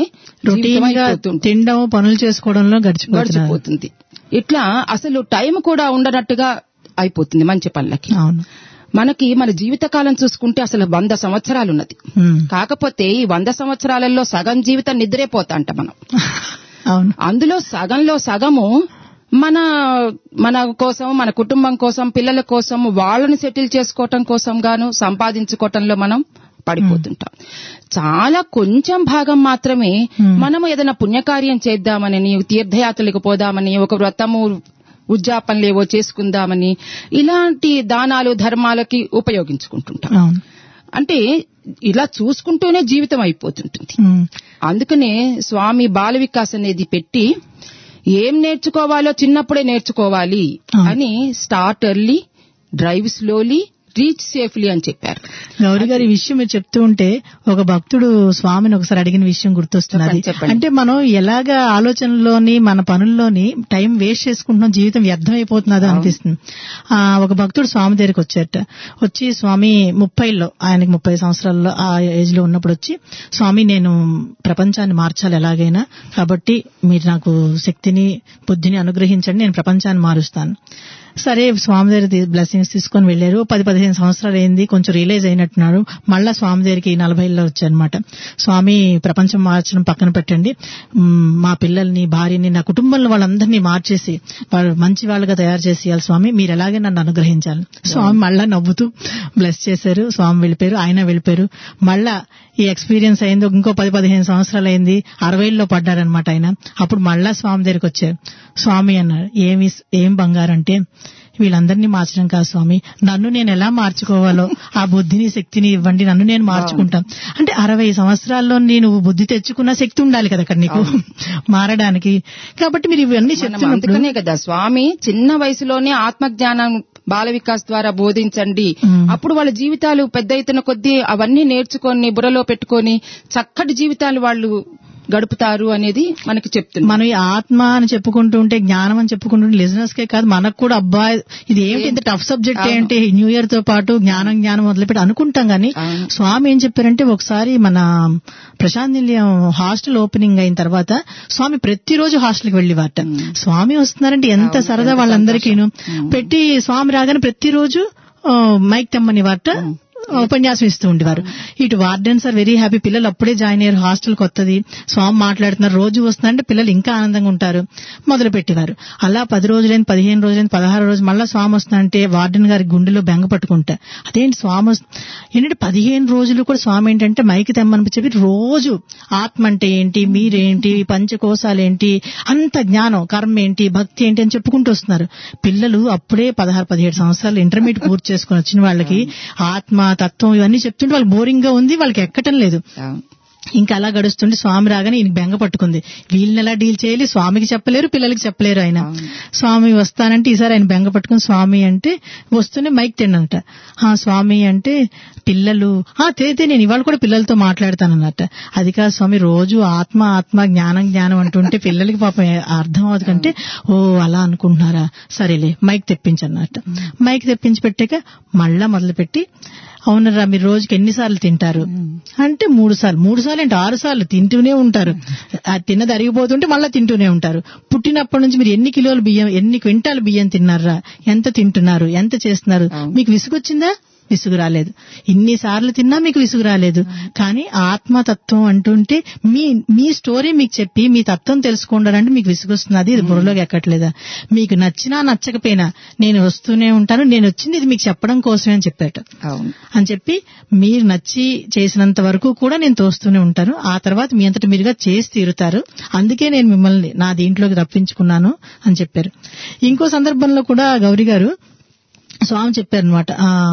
తినడం, పనులు చేసుకోవడంలో గడిచిపోతుంది. ఇట్లా అసలు టైం కూడా ఉండనట్టుగా అయిపోతుంది మంచి పనులకి. మనకి మన జీవితకాలం చూసుకుంటే అసలు వంద సంవత్సరాలున్నది. కాకపోతే ఈ వంద సంవత్సరాలలో సగం జీవితం నిద్రేపోతా అంట మనం. అందులో సగంలో సగము మన మన కోసం, మన కుటుంబం కోసం, పిల్లల కోసం, వాళ్ళని సెటిల్ చేసుకోవటం కోసం గాను సంపాదించుకోవటంలో మనం పడిపోతుంటాం. చాలా కొంచెం భాగం మాత్రమే మనం ఏదైనా పుణ్యకార్యం చేద్దామని, తీర్థయాత్రలకు పోదామని, ఒక వ్రతము ఉద్యాపనలేవో చేసుకుందామని ఇలాంటి దానాలు ధర్మాలకి ఉపయోగించుకుంటుంటాం. అంటే ఇలా చూసుకుంటూనే జీవితం అయిపోతుంటుంది. అందుకనే స్వామి బాల వికాస్ అనేది పెట్టి ఏం నేర్చుకోవాలో చిన్నప్పుడే నేర్చుకోవాలి అని start early, drive slowly, reach safely అని చెప్పారు. గౌరీ గారి ఈ విషయం మీరు చెప్తూ ఉంటే ఒక భక్తుడు స్వామిని ఒకసారి అడిగిన విషయం గుర్తొస్తున్నది. అంటే మనం ఎలాగ ఆలోచనలోని మన పనుల్లోని టైం వేస్ట్ చేసుకుంటున్నాం, జీవితం వ్యర్థమైపోతున్నది అనిపిస్తుంది. ఆ ఒక భక్తుడు స్వామి దగ్గరికి వచ్చారట. వచ్చి స్వామి ముప్పైలో, ఆయనకి ముప్పై సంవత్సరాల్లో ఆ ఏజ్ లో ఉన్నప్పుడు వచ్చి, స్వామి నేను ప్రపంచాన్ని మార్చాలి ఎలాగైనా, కాబట్టి మీరు నాకు శక్తిని బుద్ధిని అనుగ్రహించండి, నేను ప్రపంచాన్ని మారుస్తాను. సరే స్వామి దగ్గర బ్లెస్సింగ్స్ తీసుకొని వెళ్లారు. పది పదిహేను సంవత్సరాలు అయింది, కొంచెం రియలైజ్ అయినట్టున్నారు. మళ్ళా స్వామి దగ్గరికి నలభైలో వచ్చారనమాట. స్వామి, ప్రపంచం మార్చడం పక్కన పెట్టండి, మా పిల్లల్ని, భార్యని, నా కుటుంబంలో వాళ్ళందరినీ మార్చేసి వాళ్ళు మంచి వాళ్ళగా తయారు చేసేయాలి స్వామి, మీరు ఎలాగే నన్ను అనుగ్రహించాలి. స్వామి మళ్ళా నవ్వుతూ బ్లెస్ చేశారు. స్వామి వెళ్ళిపోయారు, ఆయన వెళ్ళిపోయారు. మళ్ళా ఈ ఎక్స్పీరియన్స్ అయింది, ఇంకో పది పదిహేను సంవత్సరాలు అయింది, అరవైలో పడ్డారనమాట ఆయన. అప్పుడు మళ్ళా స్వామి దగ్గరికి వచ్చారు. స్వామి అన్నారు, ఏమి ఏం బంగారంటే, వీళ్ళందరినీ మార్చడం కాదు స్వామి, నన్ను నేను ఎలా మార్చుకోవాలో ఆ బుద్ధిని శక్తిని ఇవ్వండి, నన్ను నేను మార్చుకుంటాను. అంటే అరవై సంవత్సరాల్లో నేను బుద్ధి తెచ్చుకున్న శక్తి ఉండాలి కదా అక్కడ నీకు మారడానికి. కాబట్టి మీరు ఇవన్నీ చెప్తున్నారు. అందుకనే కదా స్వామి చిన్న వయసులోనే ఆత్మజ్ఞానం బాల వికాస్ ద్వారా బోధించండి, అప్పుడు వాళ్ళ జీవితాలు పెద్ద ఎత్తున కొద్దీ అవన్నీ నేర్చుకొని బుర్రలో పెట్టుకొని చక్కటి జీవితాలు వాళ్ళు గడుపుతారు అనేది మనకి చెప్తుంది. మనం ఈ ఆత్మ అని చెప్పుకుంటూ ఉంటే, జ్ఞానం అని చెప్పుకుంటుంటే లిజనర్స్ కే కాదు మనకు కూడా అబ్బా ఇది ఏంటి ఇంత టఫ్ సబ్జెక్ట్ ఏంటి, న్యూ ఇయర్ తో పాటు జ్ఞానం జ్ఞానం మొదలుపెట్టి అనుకుంటాం. గానీ స్వామి ఏం చెప్పారంటే, ఒకసారి మన ప్రశాంత్ నిలయం హాస్టల్ ఓపెనింగ్ అయిన తర్వాత స్వామి ప్రతిరోజు హాస్టల్కి వెళ్లివారట. స్వామి వస్తున్నారంటే ఎంత సరదా వాళ్ళందరికీను. పెట్టి స్వామి రాగానే ప్రతిరోజు మైక్ తెమ్మని వారట, ఉపన్యాసం ఇస్తూ ఉండేవారు. ఇటు వార్డెన్స్ ఆర్ వెరీ హ్యాపీ, పిల్లలు అప్పుడే జాయిన్ అయ్యారు, హాస్టల్ కొత్తది, స్వామి మాట్లాడుతున్నారు, రోజు వస్తున్నారంటే పిల్లలు ఇంకా ఆనందంగా ఉంటారు, మొదలు పెట్టేవారు. అలా పది రోజులైంది, పదిహేను రోజులైంది, పదహారు రోజు మళ్ళా స్వామి వస్తున్నారంటే వార్డెన్ గారి గుండెలో బెంగ పట్టుకుంటా, అదేంటి స్వామి ఏంటంటే పదిహేను రోజులు కూడా స్వామి ఏంటంటే మైకి తెమ్మని చెప్పి రోజు ఆత్మ అంటే ఏంటి, మీరేంటి, పంచకోశాలేంటి, అంత జ్ఞానం, కర్మ ఏంటి, భక్తి ఏంటి అని చెప్పుకుంటూ వస్తున్నారు. పిల్లలు అప్పుడే పదహారు పదిహేడు సంవత్సరాలు ఇంటర్మీడియట్ పూర్తి చేసుకుని వచ్చిన వాళ్ళకి ఆత్మ తత్వం ఇవన్నీ చెప్తుంటే వాళ్ళు బోరింగ్ గా ఉంది, వాళ్ళకి ఎక్కటం లేదు. ఇంకా అలా గడుస్తుంటే స్వామి రాగానే ఈయన బెంగ పట్టుకుంది, వీళ్ళని ఎలా డీల్ చేయాలి, స్వామికి చెప్పలేరు, పిల్లలకి చెప్పలేరు. ఆయన స్వామి వస్తానంటే ఈసారి ఆయన బెంగ పట్టుకుని స్వామి అంటే వస్తూనే మైక్ తిండంట. ఆ స్వామి అంటే పిల్లలు తేతే నేను ఇవాళ కూడా పిల్లలతో మాట్లాడతానన్నట్ట. అది కాదు స్వామి, రోజు ఆత్మ ఆత్మ జ్ఞానం జ్ఞానం అంటుంటే పిల్లలకి పాపం అర్థం అవుతుంది కంటే, ఓ అలా అనుకుంటున్నారా, సరేలే మైక్ తెప్పించన్నట్ట. మైక్ తెప్పించి పెట్టాక మళ్ళా మొదలుపెట్టి, అవునరా మీరు రోజుకి ఎన్నిసార్లు తింటారు అంటే, మూడు సార్లు మూడు సార్లు అంటే ఆరు సార్లు తింటూనే ఉంటారు. తిన్నది అరిగిపోతుంటే మళ్ళా తింటూనే ఉంటారు. పుట్టినప్పటి నుంచి మీరు ఎన్ని కిలోలు బియ్యం, ఎన్ని క్వింటాలు బియ్యం తిన్నారా, ఎంత తింటున్నారు, ఎంత చేస్తున్నారు, మీకు విసుగొచ్చిందా, విసుగు రాలేదు. ఇన్నిసార్లు తిన్నా మీకు విసుగు రాలేదు. కానీ ఆత్మతత్వం అంటుంటే మీ మీ స్టోరీ మీకు చెప్పి మీ తత్వం తెలుసుకోండాలంటే మీకు విసుగొస్తున్నది, ఇది బుర్రలోకి ఎక్కట్లేదా, మీకు నచ్చినా నచ్చకపోయినా నేను వస్తూనే ఉంటాను, నేను వచ్చింది ఇది మీకు చెప్పడం కోసమే అని చెప్పాట. అని చెప్పి మీరు నచ్చి చేసినంత వరకు కూడా నేను తోస్తూనే ఉంటాను, ఆ తర్వాత మీ అంతటి మీరుగా చేసి తీరుతారు, అందుకే నేను మిమ్మల్ని నా దీంట్లోకి రప్పించుకున్నాను అని చెప్పారు. ఇంకో సందర్భంలో కూడా గౌరీ గారు స్వామి చెప్పారనమాట,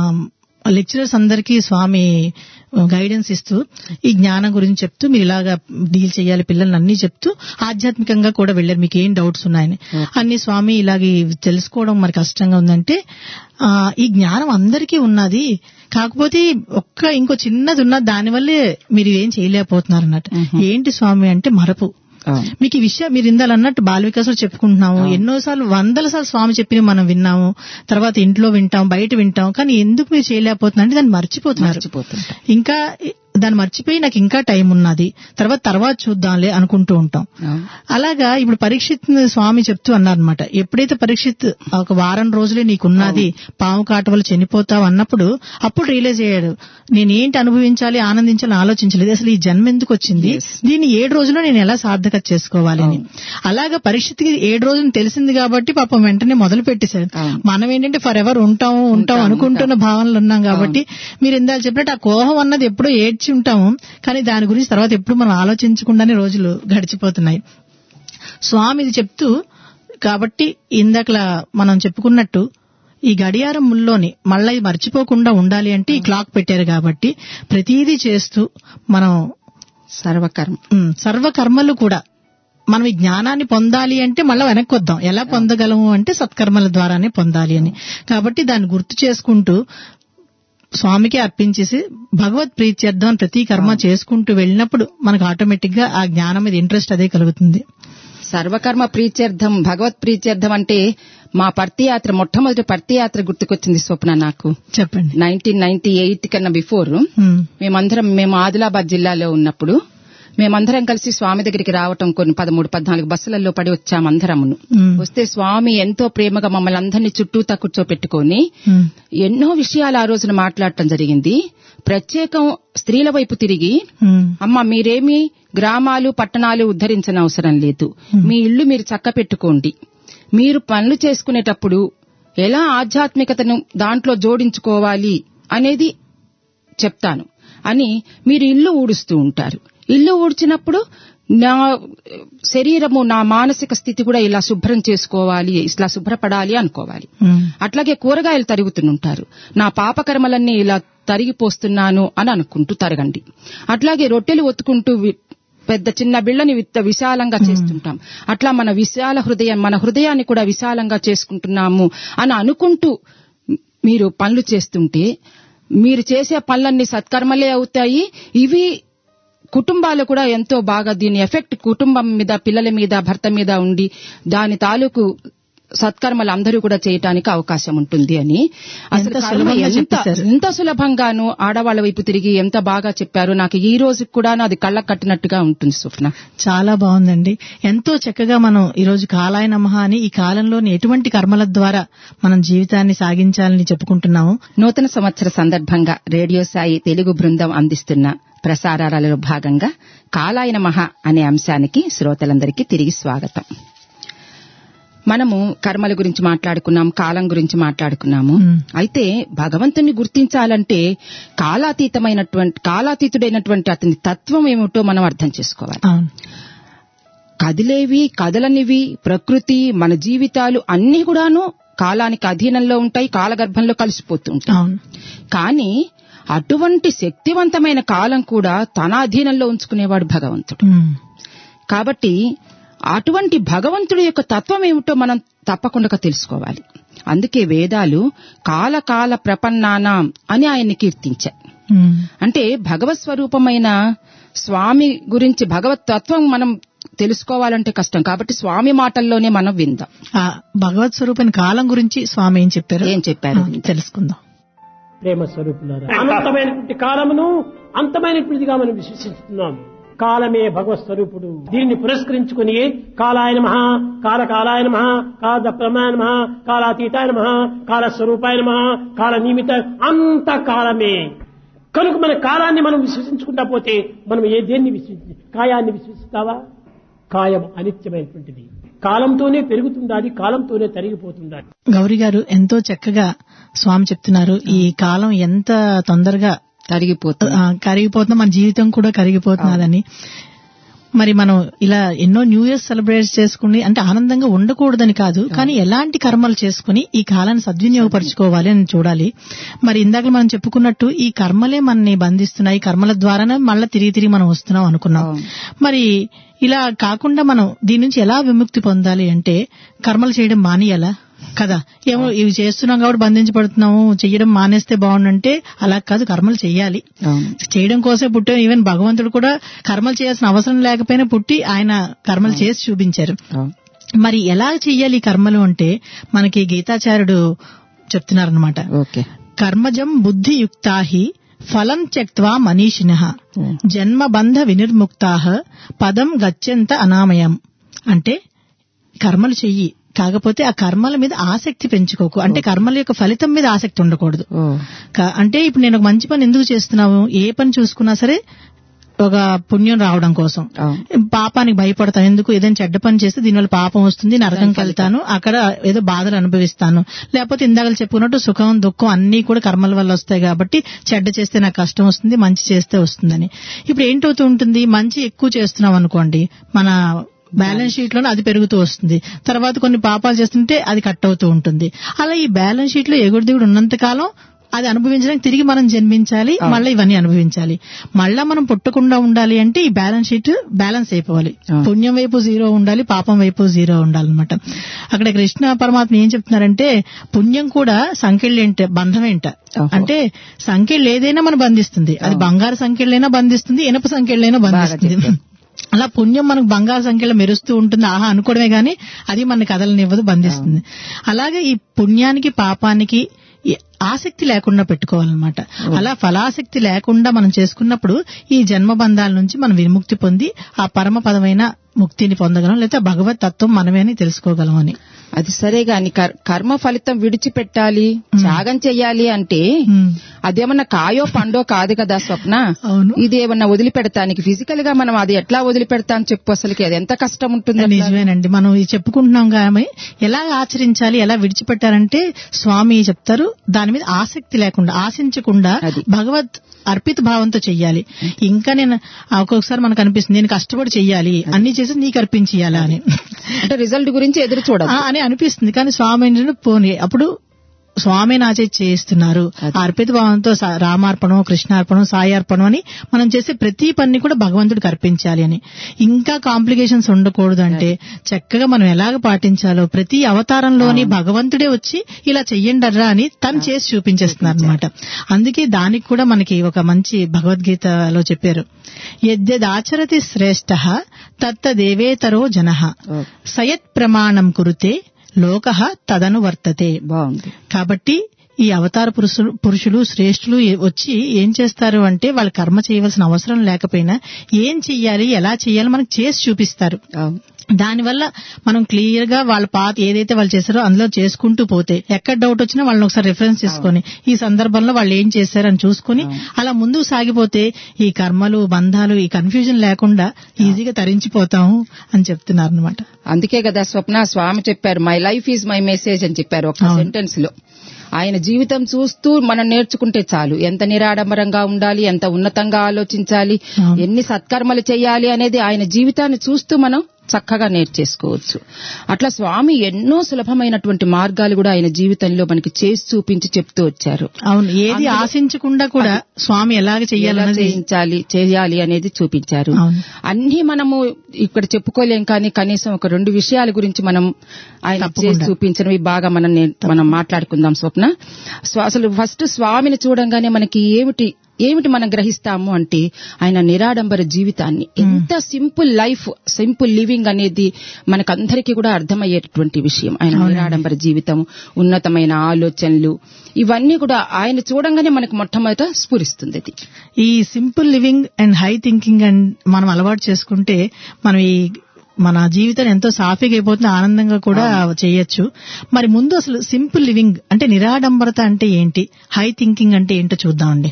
లెక్చరర్స్ అందరికీ స్వామి గైడెన్స్ ఇస్తూ ఈ జ్ఞానం గురించి చెప్తూ మీరు ఇలాగా డీల్ చేయాలి పిల్లల్ని అన్ని చెప్తూ ఆధ్యాత్మికంగా కూడా వెళ్ళారు, మీకు ఏం డౌట్స్ ఉన్నాయని. అన్ని స్వామి ఇలాగే తెలుసుకోవడం మరి కష్టంగా ఉందంటే, ఆ ఈ జ్ఞానం అందరికీ ఉన్నది, కాకపోతే ఒక్క ఇంకో చిన్నది ఉన్నది, దానివల్లే మీరు ఏం చేయలేకపోతున్నారు అన్నట్టు. ఏంటి స్వామి అంటే మరపు. మీకు ఈ విషయం మీరు ఇందాల అన్నట్టు బాల వికాసం చెప్పుకుంటున్నాము, ఎన్నోసార్లు వందల సార్లు స్వామి చెప్పిన మనం విన్నాము, తర్వాత ఇంట్లో వింటాం, బయట వింటాం, కానీ ఎందుకు మీరు చేయలేకపోతున్నారు అంటే దాన్ని మర్చిపోతున్నారు. ఇంకా దాన్ని మర్చిపోయి నాకు ఇంకా టైం ఉన్నది, తర్వాత తర్వాత చూద్దాంలే అనుకుంటూ ఉంటాం. అలాగా ఇప్పుడు పరీక్షిత్ స్వామి చెప్తూ అన్నారనమాట, ఎప్పుడైతే పరీక్షిత్ ఒక వారం రోజులే నీకున్నది, పాము కాట వల్ల చనిపోతావు అన్నప్పుడు అప్పుడు రియలైజ్ అయ్యాడు, నేనేంటి అనుభవించాలి, ఆనందించాలని ఆలోచించలేదు, అసలు ఈ జన్మ ఎందుకు వచ్చింది, దీన్ని ఏడు రోజుల్లో నేను ఎలా సార్థకత చేసుకోవాలి అని. అలాగా పరీక్షిత్కి ఏడు రోజులు తెలిసింది కాబట్టి పాపం వెంటనే మొదలు పెట్టేశాడు. మనం ఏంటంటే ఫర్ ఎవర్ ఉంటాం ఉంటాం అనుకుంటున్న భావనలు ఉన్నాం కాబట్టి, మీరు ఇందాక చెప్పినట్టు ఆ కోహం అన్నది ఎప్పుడో ఏడ్చి ఉంటాము, కానీ దాని గురించి తర్వాత ఎప్పుడు మనం ఆలోచించకుండానే రోజులు గడిచిపోతున్నాయి. స్వామి ఇది చెప్తూ కాబట్టి ఇందాకలా మనం చెప్పుకున్నట్టు ఈ గడియారం ముల్లోని మళ్ళీ మర్చిపోకుండా ఉండాలి అంటే ఈ క్లాక్ పెట్టారు కాబట్టి ప్రతిదీ చేస్తూ మనం సర్వకర్మ సర్వకర్మలు కూడా మనం ఈ జ్ఞానాన్ని పొందాలి అంటే మళ్ళీ వెనక్కి వద్దాం, ఎలా పొందగలము అంటే సత్కర్మల ద్వారానే పొందాలి అని. కాబట్టి దాన్ని గుర్తు చేసుకుంటూ స్వామికి అర్పించేసి భగవత్ ప్రీత్యర్థం ప్రతి కర్మ చేసుకుంటూ వెళ్ళినప్పుడు మనకు ఆటోమేటిక్ గా ఆ జ్ఞానం మీద ఇంట్రెస్ట్ అదే కలుగుతుంది. సర్వకర్మ ప్రీత్యర్థం భగవత్ ప్రీత్యర్థం అంటే మా పర్తి యాత్ర, మొట్టమొదటి పర్తి యాత్ర గుర్తుకొచ్చింది స్వప్న నాకు. చెప్పండి. నైన్టీన్ నైన్టీ ఎయిట్ కన్నా బిఫోర్ మేమందరం మేము ఆదిలాబాద్ జిల్లాలో ఉన్నప్పుడు మేమందరం కలిసి స్వామి దగ్గరికి రావటం కొన్ని పదమూడు పద్నాలుగు బస్సులలో పడి వచ్చాం అందరమును. వస్తే స్వామి ఎంతో ప్రేమగా మమ్మల్ని అందరినీ చుట్టూతా కూర్చోపెట్టుకుని ఎన్నో విషయాలు ఆ రోజున మాట్లాడటం జరిగింది. ప్రత్యేకం స్త్రీల వైపు తిరిగి, అమ్మ మీరేమి గ్రామాలు పట్టణాలు ఉద్ధరించని అవసరం లేదు, మీ ఇళ్లు మీరు చక్క పెట్టుకోండి, మీరు పనులు చేసుకునేటప్పుడు ఎలా ఆధ్యాత్మికతను దాంట్లో జోడించుకోవాలి అనేది చెప్తాను అని మీరు ఇల్లు ఊడుస్తూ ఉంటారు. ఇల్లు ఊడ్చినప్పుడు నా శరీరము నా మానసిక స్థితి కూడా ఇలా శుభ్రం చేసుకోవాలి, ఇలా శుభ్రపడాలి అనుకోవాలి. అట్లాగే కూరగాయలు తరుగుతుంటారు, నా పాపకర్మలన్నీ ఇలా తరిగిపోస్తున్నాను అని అనుకుంటూ తరగండి. అట్లాగే రొట్టెలు ఒత్తుకుంటూ పెద్ద చిన్న బిళ్ళని విశాలంగా చేస్తుంటాం, అట్లా మన విశాల హృదయం మన హృదయాన్ని కూడా విశాలంగా చేసుకుంటున్నాము అని అనుకుంటూ మీరు పనులు చేస్తుంటే మీరు చేసే పనులన్నీ సత్కర్మలే అవుతాయి. ఇవి కుటుంబాలు కూడా ఎంతో బాగా దీని ఎఫెక్ట్ కుటుంబం మీద పిల్లల మీద భర్త మీద ఉండి దాని తాలూకు సత్కర్మలు అందరూ కూడా చేయటానికి అవకాశం ఉంటుంది అని అసలు ఎంత సులభంగాను ఆడవాళ్ల వైపు తిరిగి ఎంత బాగా చెప్పారు. నాకు ఈ రోజు కూడా అది కళ్ళకు కట్టినట్టుగా ఉంటుంది. సుప్న చాలా బాగుందండి. ఎంతో చక్కగా మనం ఈ రోజు కాలాయ నమః అని ఈ కాలంలోని ఎటువంటి కర్మల ద్వారా మనం జీవితాన్ని సాగించాలని చెప్పుకుంటున్నాము. నూతన సంవత్సర సందర్భంగా రేడియో సాయి తెలుగు బృందం అందిస్తున్న ప్రసారాలలో భాగంగా కాలాయ నమః అనే అంశానికి శ్రోతలందరికీ తిరిగి స్వాగతం. మనము కర్మల గురించి మాట్లాడుకున్నాం, కాలం గురించి మాట్లాడుకున్నాము. అయితే భగవంతుని గుర్తించాలంటే కాలాతీతమైనటువంటి కాలాతీతుడైనటువంటి అతని తత్వం ఏమిటో మనం అర్థం చేసుకోవాలి. కదిలేవి కదలనివి ప్రకృతి మన జీవితాలు అన్ని కూడాను కాలానికి అధీనంలో ఉంటాయి, కాలగర్భంలో కలిసిపోతూ ఉంటాయి. కానీ అటువంటి శక్తివంతమైన కాలం కూడా తన అధీనంలో ఉంచుకునేవాడు భగవంతుడు. కాబట్టి అటువంటి భగవంతుడి యొక్క తత్వం ఏమిటో మనం తప్పకుండా తెలుసుకోవాలి. అందుకే వేదాలు కాలకాల ప్రపన్నానాం అని ఆయన్ని కీర్తించాయి. అంటే భగవత్ స్వరూపమైన స్వామి గురించి భగవత్ తత్వం మనం తెలుసుకోవాలంటే కష్టం, కాబట్టి స్వామి మాటల్లోనే మనం విందాం. భగవత్ స్వరూపమైన కాలం గురించి స్వామి ఏం చెప్పారు ఏం చెప్పారు తెలుసుకుందాం. ప్రేమ స్వరూపులారా, అనంతమైనటువంటి కాలమును అంతమైనటువంటిదిగా మనం విశ్వసిస్తున్నాము. కాలమే భగవత్ స్వరూపుడు. దీనిని పురస్కరించుకుని కాలాయ నమః, కాల కాలాయ నమః, కాల ప్రమాయ నమః, కాలాతీతాయ నమః, కాల స్వరూపాయ నమః, కాల నిమిత్త అంత కాలమే. కనుక మన కాలాన్ని మనం విశ్వసించుకుంటా పోతే మనం ఏ దేన్ని విశ్వసి కాయాన్ని విశ్వసిస్తావా? కాయం అనిత్యమైనటువంటిది, కాలంతోనే పెరుగుతుండాలి, కాలంతోనే తరిగిపోతుండాలి. గౌరీ గారు ఎంతో చక్కగా స్వామి చెప్తున్నారు. ఈ కాలం ఎంత తొందరగా కరిగిపోతుంది కరిగిపోతున్నా మన జీవితం కూడా కరిగిపోతున్నదని. మరి మనం ఇలా ఎన్నో న్యూ ఇయర్ సెలబ్రేట్ చేసుకుని అంటే ఆనందంగా ఉండకూడదని కాదు, కానీ ఎలాంటి కర్మలు చేసుకుని ఈ కాలాన్ని సద్వినియోగపరచుకోవాలి అని చూడాలి. మరి ఇందాక మనం చెప్పుకున్నట్టు ఈ కర్మలే మనని బంధిస్తున్నాయి, కర్మల ద్వారానే మళ్ళీ తిరిగి తిరిగి మనం వస్తున్నాం అనుకున్నాం. మరి ఇలా కాకుండా మనం దీని నుంచి ఎలా విముక్తి పొందాలి అంటే కర్మలు చేయడం మానేయాలా కదా? ఏమో ఇవి చేస్తున్నాం కాబట్టి బంధించబడుతున్నాము, చెయ్యడం మానేస్తే బాగుండంటే అలా కాదు, కర్మలు చెయ్యాలి. చేయడం కోసమే పుట్టాం. ఈవెన్ భగవంతుడు కూడా కర్మలు చేయాల్సిన అవసరం లేకపోయినా పుట్టి ఆయన కర్మలు చేసి చూపించారు. మరి ఎలా చెయ్యాలి ఈ కర్మలు అంటే మనకి గీతాచార్యుడు చెప్తున్నారనమాట. కర్మజం బుద్ధియుక్తాహి ఫలం త్యక్త్వా మనీషినః జన్మబంధ వినిర్ముక్తాః పదం గచ్చంత అనామయం. అంటే కర్మలు చెయ్యి, కాకపోతే ఆ కర్మల మీద ఆసక్తి పెంచుకోకు. అంటే కర్మల యొక్క ఫలితం మీద ఆసక్తి ఉండకూడదు. అంటే ఇప్పుడు నేను ఒక మంచి పని ఎందుకు చేస్తున్నావు, ఏ పని చూసుకున్నా సరే ఒక పుణ్యం రావడం కోసం, పాపానికి భయపడతాను. ఎందుకు, ఏదైనా చెడ్డ పని చేస్తే దీనివల్ల పాపం వస్తుంది, నరకంకి వెళ్తాను, అక్కడ ఏదో బాధలు అనుభవిస్తాను. లేకపోతే ఇందాక చెప్పుకున్నట్టు సుఖం దుఃఖం అన్ని కూడా కర్మల వల్ల వస్తాయి కాబట్టి చెడ్డ చేస్తే నాకు కష్టం వస్తుంది, మంచి చేస్తే వస్తుందని. ఇప్పుడు ఏంటవుతూ ఉంటుంది, మంచి ఎక్కువ చేస్తున్నాం అనుకోండి, మన బ్యాలెన్స్ షీట్ లోనే అది పెరుగుతూ వస్తుంది. తర్వాత కొన్ని పాపాలు చేస్తుంటే అది కట్ అవుతూ ఉంటుంది. అలా ఈ బ్యాలెన్స్ షీట్ లో ఎగుడు దిగుడు ఉన్నంత కాలం అది అనుభవించడానికి తిరిగి మనం జన్మించాలి, మళ్ళీ ఇవన్నీ అనుభవించాలి. మళ్ళా మనం పుట్టకుండా ఉండాలి అంటే ఈ బ్యాలెన్స్ షీట్ బ్యాలెన్స్ అయిపోవాలి. పుణ్యం వైపు జీరో ఉండాలి, పాపం వైపు జీరో ఉండాలన్నమాట. అక్కడ కృష్ణ పరమాత్మ ఏం చెప్తున్నారంటే పుణ్యం కూడా సంఖ్యలేంట బంధమేంట. అంటే సంఖ్యలు ఏదైనా మనం బంధిస్తుంది, అది బంగారు సంఖ్యలైనా బంధిస్తుంది, ఇనప సంఖ్యలైనా బంధిస్తుంది. అలా పుణ్యం మనకు బంగారు సంఖ్యలో మెరుస్తూ ఉంటుంది, ఆహా అనుకోవడమే గాని అది మన కథలనివ్వదు, బంధిస్తుంది. అలాగే ఈ పుణ్యానికి పాపానికి ఆసక్తి లేకుండా పెట్టుకోవాలన్నమాట. అలా ఫలాసక్తి లేకుండా మనం చేసుకున్నప్పుడు ఈ జన్మబంధాల నుంచి మనం విముక్తి పొంది ఆ పరమ పదమైన ముక్తిని పొందగలం, లేదా భగవత్ తత్వం మనమే అని తెలుసుకోగలం అని. అది సరే గాని కర్మ ఫలితం విడిచిపెట్టాలి, త్యాగం చెయ్యాలి అంటే అదేమన్నా కాయో పండో కాదు కదా స్వప్న. ఇది ఏమన్నా వదిలిపెడతానికి ఫిజికల్ గా మనం అది ఎట్లా వదిలిపెడతా అని చెప్పు, అసలుకి అది ఎంత కష్టం ఉంటుంది. నిజమేనండి, మనం ఇది చెప్పుకుంటున్నాం కానీ ఎలా ఆచరించాలి, ఎలా విడిచిపెట్టాలంటే స్వామి చెప్తారు, దాని మీద ఆసక్తి లేకుండా, ఆశించకుండా భగవత్ అర్పిత భావంతో చెయ్యాలి. ఇంకా నేను ఒక్కొక్కసారి మనకు అనిపిస్తుంది నేను కష్టపడి చెయ్యాలి, అన్ని చేసి నీకు అర్పించేయాలా అని, అంటే రిజల్ట్ గురించి ఎదురు చూడాలి అని అనిపిస్తుంది. కానీ స్వామి ఏంటంటే పోనీ అప్పుడు స్వామి నాచే చేస్తున్నారు అర్పిత భావంతో, రామార్పణం, కృష్ణార్పణం, సాయార్పణం అని మనం చేసే ప్రతి పని కూడా భగవంతుడికి అర్పించాలి అని. ఇంకా కాంప్లికేషన్స్ ఉండకూడదు అంటే చక్కగా మనం ఎలాగ పాటించాలో ప్రతి అవతారంలోని భగవంతుడే వచ్చి ఇలా చెయ్యండర్రా అని తను చేసి చూపించేస్తున్నారు అనమాట. అందుకే దానికి కూడా మనకి ఒక మంచి భగవద్గీతలో చెప్పారు, యద్యదాచరతి శ్రేష్ఠః తత్తదేవేతరో జనః సయత్ ప్రమాణం కురుతే లోకః తదను వర్తతే. బాగుంది. కాబట్టి ఈ అవతార పురుషులు పురుషులు శ్రేష్ఠులు వచ్చి ఏం చేస్తారు అంటే వాళ్ళు కర్మ చేయవలసిన అవసరం లేకపోయినా ఏం చెయ్యాలి, ఎలా చెయ్యాలి మనకు చేసి చూపిస్తారు. దానివల్ల మనం క్లియర్ గా వాళ్ళ పాత ఏదైతే వాళ్ళు చేశారో అందులో చేసుకుంటూ పోతే ఎక్కడ డౌట్ వచ్చినా వాళ్ళని ఒకసారి రిఫరెన్స్ చేసుకుని ఈ సందర్భంలో వాళ్ళు ఏం చేశారని చూసుకుని అలా ముందుకు సాగిపోతే ఈ కర్మలు, బంధాలు, ఈ కన్ఫ్యూజన్ లేకుండా ఈజీగా తరించిపోతాము అని చెప్తున్నారు అనమాట. అందుకే కదా స్వప్న స్వామి చెప్పారు, my life is my message అని చెప్పారు ఒక సెంటెన్స్ లో. ఆయన జీవితం చూస్తూ మనం నేర్చుకుంటే చాలు, ఎంత నిరాడంబరంగా ఉండాలి, ఎంత ఉన్నతంగా ఆలోచించాలి, ఎన్ని సత్కర్మలు చేయాలి అనేది ఆయన జీవితాన్ని చూస్తూ మనం చక్కగా నేర్చేసుకోవచ్చు. అట్లా స్వామి ఎన్నో సులభమైనటువంటి మార్గాలు కూడా ఆయన జీవితంలో మనకి చేసి చూపించి చెప్తూ వచ్చారు. అవును, ఏది ఆశించకుండా కూడా స్వామి ఎలాగ చేయించాలి చేయాలి అనేది చూపించారు. అన్ని మనము ఇక్కడ చెప్పుకోలేం, కానీ కనీసం ఒక రెండు విషయాల గురించి మనం ఆయన చేసి చూపించడం బాగా మనం మనం మాట్లాడుకుందాం స్వప్న. అసలు ఫస్ట్ స్వామిని చూడంగానే మనకి ఏమిటి ఏమిటి మనం గ్రహిస్తాము అంటే ఆయన నిరాడంబర జీవితాన్ని, ఎంత సింపుల్ లైఫ్, సింపుల్ లివింగ్ అనేది మనకందరికీ కూడా అర్థమయ్యేటటువంటి విషయం. ఆయన నిరాడంబర జీవితం, ఉన్నతమైన ఆలోచనలు, ఇవన్నీ కూడా ఆయన చూడంగానే మనకు మొట్టమొదట స్ఫురిస్తుంది. అది ఈ simple living and high thinking and మనం అలవాటు చేసుకుంటే మనం ఈ మన జీవితం ఎంతో సాఫీగా అయిపోతుంది, ఆనందంగా కూడా చేయొచ్చు. మరి ముందు అసలు సింపుల్ లివింగ్ అంటే నిరాడంబరత అంటే ఏంటి, హై థింకింగ్ అంటే ఏంటో చూద్దామండి.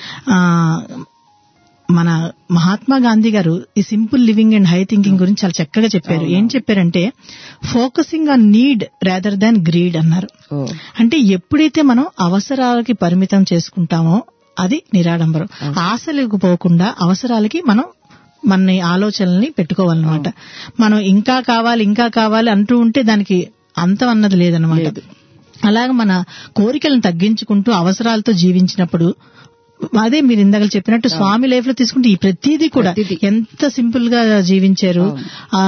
మన మహాత్మా గాంధీ గారు ఈ simple living and high thinking గురించి చాలా చక్కగా చెప్పారు. ఏం చెప్పారంటే focusing on need rather than greed అన్నారు. అంటే ఎప్పుడైతే మనం అవసరాలకి పరిమితం చేసుకుంటామో అది నిరాడంబరం. ఆశలకు పోకుండా అవసరాలకి మనం మన ఆలోచనల్ని పెట్టుకోవాలన్నమాట. మనం ఇంకా కావాలి ఇంకా కావాలి అంటూ ఉంటే దానికి అంతం అన్నది లేదన్నమాట. అలాగే మన కోరికలను తగ్గించుకుంటూ అవసరాలతో జీవించినప్పుడు, అదే మీరు ఇందాక చెప్పినట్టు స్వామి లైఫ్ లో తీసుకుంటే ఈ ప్రతిదీ కూడా ఎంత సింపుల్ గా జీవించారు. ఆ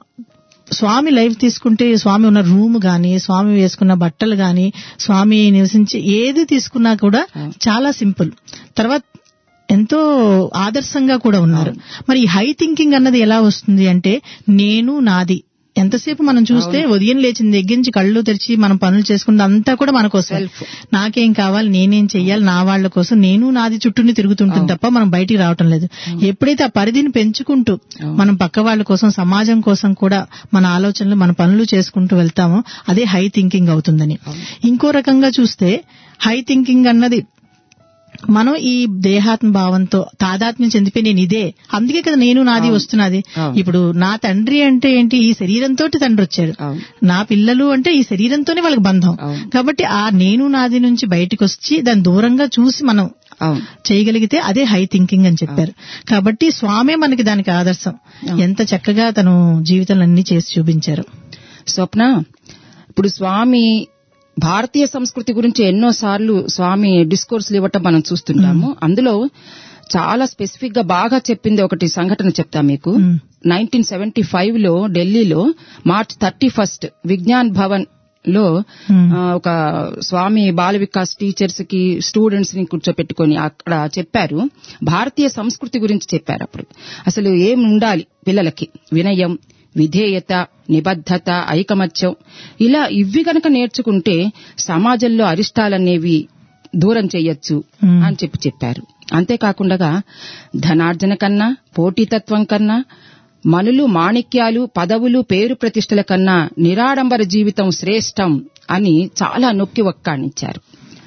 స్వామి లైఫ్ తీసుకుంటే స్వామి ఉన్న రూమ్ గాని, స్వామి వేసుకున్న బట్టలు గాని, స్వామి నివసించి ఏది తీసుకున్నా కూడా చాలా సింపుల్. తర్వాత ఎంతో ఆదర్శంగా కూడా ఉన్నారు. మరి ఈ హై థింకింగ్ అన్నది ఎలా వస్తుంది అంటే నేను నాది. ఎంతసేపు మనం చూస్తే ఉదయం లేచిన దగ్గర నుంచి కళ్ళు తెరిచి మనం పనులు చేసుకున్నది అంతా కూడా మన కోసం, నాకేం కావాలి, నేనేం చెయ్యాలి, నా వాళ్ల కోసం, నేను నాది చుట్టూని తిరుగుతుంటుంది తప్ప మనం బయటికి రావటం లేదు. ఎప్పుడైతే ఆ పరిధిని పెంచుకుంటూ మనం పక్క వాళ్ల కోసం, సమాజం కోసం కూడా మన ఆలోచనలు, మన పనులు చేసుకుంటూ వెళ్తామో అదే హై థింకింగ్ అవుతుందని. ఇంకో రకంగా చూస్తే హై థింకింగ్ అన్నది మనం ఈ దేహాత్మ భావంతో తాదాత్మ్యం చెందిపోయి నేను ఇదే, అందుకే కదా నేను నాది వస్తున్నది. ఇప్పుడు నా తండ్రి అంటే ఏంటి, ఈ శరీరంతో తండ్రి వచ్చాడు. నా పిల్లలు అంటే ఈ శరీరంతోనే వాళ్ళకి బంధం. కాబట్టి ఆ నేను నాది నుంచి బయటకు వచ్చి దాని దూరంగా చూసి మనం చేయగలిగితే అదే హై థింకింగ్ అని చెప్పారు. కాబట్టి స్వామే మనకి దానికి ఆదర్శం. ఎంత చక్కగా తను జీవితంలో అన్ని చేసి చూపించారు. స్వప్న, ఇప్పుడు స్వామి భారతీయ సంస్కృతి గురించి ఎన్నో సార్లు స్వామి డిస్కోర్స్లు ఇవ్వటం మనం చూస్తుంటాము. అందులో చాలా స్పెసిఫిక్ గా బాగా చెప్పింది ఒకటి సంఘటన చెప్తా మీకు. నైన్టీన్ సెవెంటీ ఫైవ్ లో ఢిల్లీలో March thirty first Vigyan Bhavan లో ఒక స్వామి బాల వికాస్ టీచర్స్ కి స్టూడెంట్స్ ని కూర్చోపెట్టుకుని అక్కడ చెప్పారు, భారతీయ సంస్కృతి గురించి చెప్పారు. అప్పుడు అసలు ఏం ఉండాలి పిల్లలకి, వినయం, విధేయత, నిబద్ధత, ఐకమత్యం ఇలా ఇవి గనక నేర్చుకుంటే సమాజంలో అరిష్టాలనేవి దూరం చెయ్యొచ్చు అని చెప్పి చెప్పారు. అంతేకాకుండా ధనార్జన కన్నా, పోటీతత్వం కన్నా, మనులు మాణిక్యాలు, పదవులు, పేరు ప్రతిష్టల కన్నా నిరాడంబర జీవితం శ్రేష్టం అని చాలా నొక్కి వక్కాణించారు.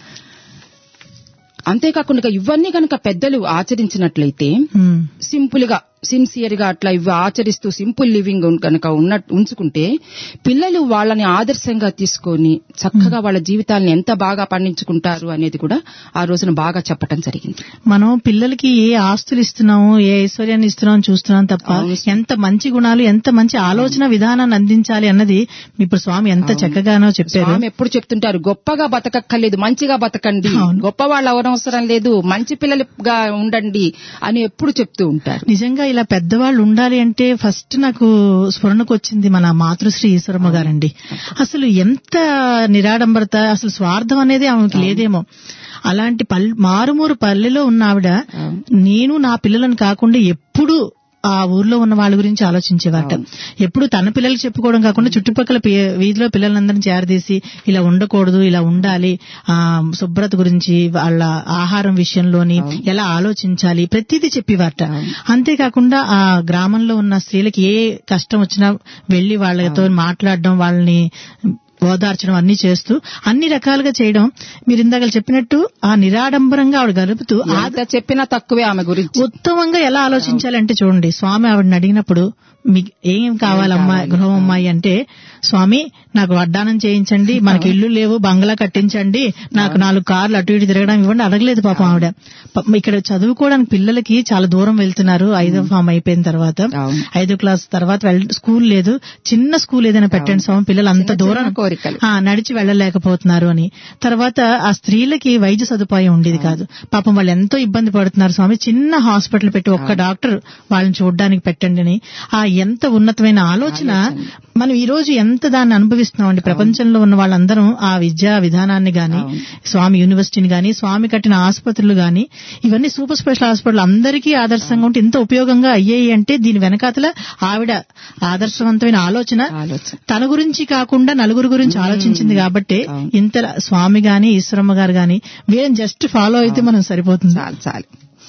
అంతేకాకుండా ఇవన్నీ కనుక పెద్దలు ఆచరించినట్లయితే సింపుల్ గా, సిన్సియర్ గా అట్లా ఇవి ఆచరిస్తూ సింపుల్ లివింగ్ కనుక ఉంచుకుంటే పిల్లలు వాళ్ళని ఆదర్శంగా తీసుకొని చక్కగా వాళ్ళ జీవితాలను ఎంత బాగా పండించుకుంటారు అనేది కూడా ఆ రోజున బాగా చెప్పడం జరిగింది. మనం పిల్లలకి ఏ ఆస్తులు ఇస్తున్నాము, ఏ ఐశ్వర్యాన్ని ఇస్తున్నాం చూస్తున్నాం తప్ప ఎంత మంచి గుణాలు, ఎంత మంచి ఆలోచన విధానాన్ని అందించాలి అన్నది ఇప్పుడు స్వామి ఎంత చక్కగానో చెప్పారు. స్వామి ఎప్పుడు చెప్తుంటారు, గొప్పగా బతకక్కర్లేదు, మంచిగా బతకండి, గొప్ప వాళ్ళు అవనవసరం లేదు, మంచి పిల్లలుగా ఉండండి అని ఎప్పుడు చెప్తూ ఉంటారు. నిజంగా ఇలా పెద్దవాళ్ళు ఉండాలి అంటే ఫస్ట్ నాకు స్ఫురణకు వచ్చింది మన మాతృశ్రీ ఈశ్వరమ్మ గారండి. అసలు ఎంత నిరాడంబరత, అసలు స్వార్థం అనేది ఆమెకి లేదేమో. అలాంటి పల్లె మారుమూరు పల్లెలో ఉన్న ఆవిడ నేను నా పిల్లలను కాకుండా ఎప్పుడు ఆ ఊర్లో ఉన్న వాళ్ళ గురించి ఆలోచించేవాట. ఎప్పుడు తన పిల్లలకి చెప్పుకోవడం కాకుండా చుట్టుపక్కల వీధిలో పిల్లలందరినీ చేరదీసి ఇలా ఉండకూడదు, ఇలా ఉండాలి, ఆ శుభ్రత గురించి, వాళ్ళ ఆహారం విషయంలోని ఎలా ఆలోచించాలి ప్రతిదీ చెప్పేవాట. అంతేకాకుండా ఆ గ్రామంలో ఉన్న స్త్రీలకి ఏ కష్టం వచ్చినా వెళ్లి వాళ్ళతో మాట్లాడడం, వాళ్ళని ఓదార్చడం అన్ని చేస్తూ అన్ని రకాలుగా చేయడం. మీరు ఇందాక చెప్పినట్టు ఆ నిరాడంబరంగా ఆవిడ గలుపుతూ చెప్పినా తక్కువే ఆమె గురించి ఉత్తమంగా ఎలా ఆలోచించాలంటే చూడండి, స్వామి ఆవిడని అడిగినప్పుడు మీకు ఏం కావాలమ్మా గృహం అమ్మాయి అంటే, స్వామి నాకు వడ్డానం చేయించండి, మనకి ఇల్లు లేవు, బంగ్లా కట్టించండి, నాకు నాలుగు కార్లు అటు ఇటు తిరగడం ఇవ్వండి అడగలేదు పాపం ఆవిడ. ఇక్కడ చదువుకోవడానికి పిల్లలకి చాలా దూరం వెళ్తున్నారు. ఐదో ఫామ్ అయిపోయిన తర్వాత, ఐదో క్లాస్ తర్వాత స్కూల్ లేదు, చిన్న స్కూల్ ఏదైనా పెట్టండి స్వామి, పిల్లలు అంత దూరం నడిచి వెళ్లలేకపోతున్నారు అని. తర్వాత ఆ స్త్రీలకి వైద్య సదుపాయం ఉండేది కాదు పాపం, వాళ్ళు ఎంతో ఇబ్బంది పడుతున్నారు స్వామి, చిన్న హాస్పిటల్ పెట్టి ఒక్క డాక్టర్ వాళ్ళని చూడడానికి పెట్టండి అని. ఆ ఎంత ఉన్నతమైన ఆలోచన. మనం ఈ రోజు ఎంత దాన్ని అనుభవిస్తున్నామండి. ప్రపంచంలో ఉన్న వాళ్ళందరం ఆ విద్యా విధానాన్ని గాని, స్వామి యూనివర్సిటీని గాని, స్వామి కట్టిన ఆసుపత్రులు గాని, ఇవన్నీ సూపర్ స్పెషల్ హాస్పిటల్ అందరికీ ఆదర్శంగా ఉంటే ఇంత ఉపయోగంగా అయ్యాయి అంటే దీని వెనకాతల ఆవిడ ఆదర్శవంతమైన ఆలోచన. తన గురించి కాకుండా నలుగురు గురించి ఆలోచించింది కాబట్టి ఇంత స్వామి గాని ఈశ్వరమ్మ గారు గాని వీళ్ళని జస్ట్ ఫాలో అయితే మనం సరిపోతుంది. చాలు చాలు.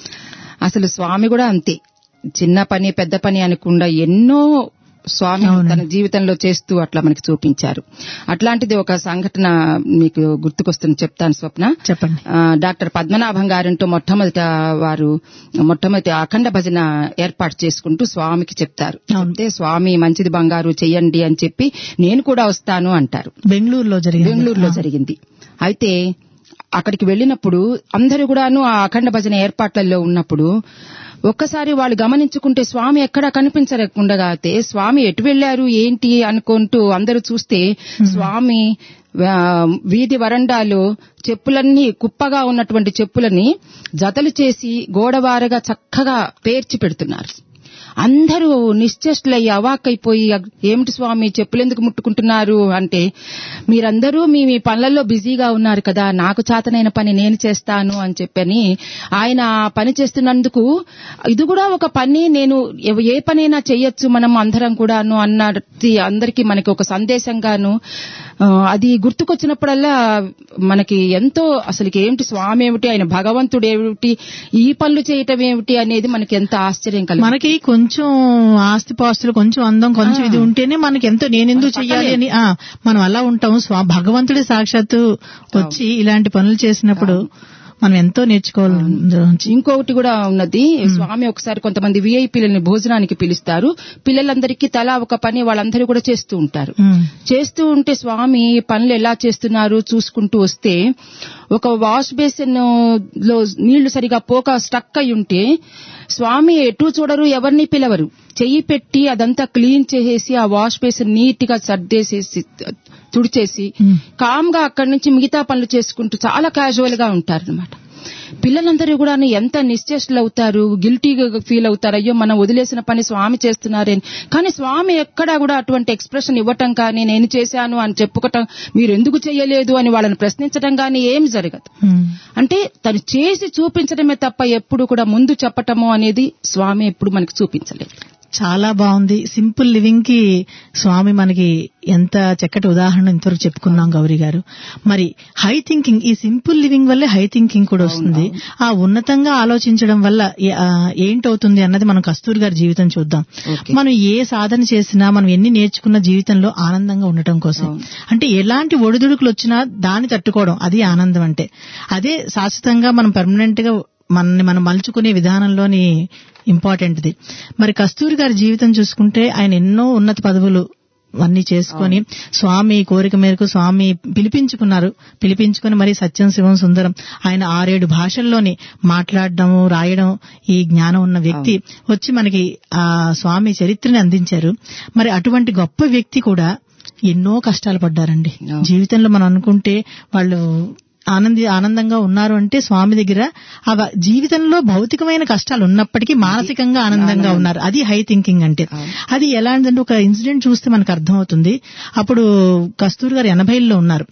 అసలు స్వామి కూడా అంతే, చిన్న పని పెద్ద పని అనకుండా ఎన్నో స్వామి తన జీవితంలో చేస్తూ అట్లా మనకి చూపించారు. అట్లాంటిది ఒక సంఘటన మీకు గుర్తుకొస్తుంది, చెప్తాను స్వప్న. చెప్పండి. డాక్టర్ పద్మనాభం గారంటూ మొట్టమొదట వారు మొట్టమొదటి అఖండ భజన ఏర్పాటు చేసుకుంటూ స్వామికి చెప్తారు. అంటే స్వామి మంచిది బంగారు చెయ్యండి అని చెప్పి నేను కూడా వస్తాను అంటారు. బెంగళూరులో జరిగింది బెంగళూరులో జరిగింది అయితే అక్కడికి వెళ్లినప్పుడు అందరూ కూడాను ఆ అఖండ భజన ఏర్పాట్లలో ఉన్నప్పుడు ఒక్కసారి వాళ్ళు గమనించుకుంటే స్వామి ఎక్కడా కనిపించకుండా అయితే స్వామి ఎటు వెళ్లారు ఏంటి అనుకుంటూ అందరూ చూస్తే స్వామి వీధి వరండాలో చెప్పులన్నీ కుప్పగా ఉన్నటువంటి చెప్పులని జతలు చేసి గోడవారగా చక్కగా పేర్చి పెడుతున్నారు. అందరూ నిశ్చేష్టులయ్యి అవాక్కైపోయి, ఏమిటి స్వామి చెప్పులెందుకు ముట్టుకుంటున్నారు అంటే, మీరందరూ మీ మీ పనులలో బిజీగా ఉన్నారు కదా, నాకు చేతనైన పని నేను చేస్తాను అని చెప్పని ఆయన పని చేస్తున్నందుకు ఇది కూడా ఒక పని, నేను ఏ పనైనా చెయ్యొచ్చు మనం అందరం కూడాను అన్నది అందరికీ మనకి ఒక సందేశంగాను అది గుర్తుకొచ్చినప్పుడల్లా మనకి ఎంతో అసలుకి ఏమిటి స్వామి ఏమిటి, ఆయన భగవంతుడు ఏమిటి, ఈ పనులు చేయటం ఏమిటి అనేది మనకి ఎంత ఆశ్చర్యం కలిగి. మనకి కొంచెం ఆస్తిపాస్తులు, కొంచెం అందం, కొంచెం ఇది ఉంటేనే మనకి ఎంతో నేనెందుకు చెయ్యాలి అని మనం అలా ఉంటాం. స్వా భగవంతుడే సాక్షాత్తు వచ్చి ఇలాంటి పనులు చేసినప్పుడు మనం ఎంతో నేర్చుకోవాలి. ఇంకొకటి కూడా ఉన్నది, స్వామి ఒకసారి కొంతమంది విఐపీలని భోజనానికి పిలుస్తారు. పిల్లలందరికీ తలా ఒక పని వాళ్ళందరూ కూడా చేస్తూ ఉంటారు. చేస్తూ ఉంటే స్వామి పనులు ఎలా చేస్తున్నారు చూసుకుంటూ వస్తే ఒక వాష్ బేసిన్ లో నీళ్లు సరిగా పోక స్టక్ అయి ఉంటే స్వామి ఎటు చూడరు, ఎవరిని పిలవరు, చెయ్యి పెట్టి అదంతా క్లీన్ చేసేసి ఆ వాష్ బేసిన్ నీట్ గా సర్దేసేసి తుడిచేసి కామ్ గా అక్కడి నుంచి మిగతా పనులు చేసుకుంటూ చాలా క్యాజువల్ గా ఉంటారన్నమాట. పిల్లలందరూ కూడా ఎంత నిశ్చేష్టులు అవుతారు, గిల్టీగా ఫీల్ అవుతారు, అయ్యో మనం వదిలేసిన పని స్వామి చేస్తున్నారని. కానీ స్వామి ఎక్కడా కూడా అటువంటి ఎక్స్ప్రెషన్ ఇవ్వటం కానీ, నేను చేశాను అని చెప్పుకోవటం, మీరు ఎందుకు చేయలేదు అని వాళ్ళని ప్రశ్నించడం కానీ ఏమి జరగదు. అంటే తను చేసి చూపించడమే తప్ప ఎప్పుడు కూడా ముందు చెప్పటము అనేది స్వామి ఎప్పుడు మనకు చూపించలేదు. చాలా బాగుంది. సింపుల్ లివింగ్ కి స్వామి మనకి ఎంత చక్కటి ఉదాహరణ ఇంతవరకు చెప్పుకున్నాం గౌరీ గారు. మరి హై థింకింగ్, ఈ సింపుల్ లివింగ్ వల్లే హై థింకింగ్ కూడా వస్తుంది. ఆ ఉన్నతంగా ఆలోచించడం వల్ల ఏంటవుతుంది అన్నది మనం కస్తూరి గారి జీవితం చూద్దాం. మనం ఏ సాధన చేసినా, మనం ఎన్ని నేర్చుకున్న జీవితంలో ఆనందంగా ఉండటం కోసం, అంటే ఎలాంటి ఒడిదుడుకులు వచ్చినా దాన్ని తట్టుకోవడం, అది ఆనందం అంటే. అదే శాశ్వతంగా మనం పర్మనెంట్ గా మనని మనం మలుచుకునే విధానంలోని ఇంపార్టెంట్ది. మరి కస్తూరి గారి జీవితం చూసుకుంటే ఆయన ఎన్నో ఉన్నత పదవులు అన్ని చేసుకుని స్వామి కోరిక మేరకు స్వామి పిలిపించుకున్నారు. పిలిపించుకుని మరి సత్యం శివం సుందరం ఆయన ఆరేడు భాషల్లోని మాట్లాడడం, రాయడం, ఈ జ్ఞానం ఉన్న వ్యక్తి వచ్చి మనకి ఆ స్వామి చరిత్రని అందించారు. మరి అటువంటి గొప్ప వ్యక్తి కూడా ఎన్నో కష్టాలు పడ్డారండి జీవితంలో. మనం అనుకుంటే వాళ్ళు ఆనంది ఆనందంగా ఉన్నారు అంటే స్వామి దగ్గర ఆ జీవితంలో భౌతికమైన కష్టాలు ఉన్నప్పటికీ మానసికంగా ఆనందంగా ఉన్నారు. అది హై థింకింగ్ అంటే. అది ఎలాంటిదంటే ఒక ఇన్సిడెంట్ చూస్తే మనకు అర్థమవుతుంది. అప్పుడు కస్తూరి గారు ఎనభైల్లో ఉన్నారు,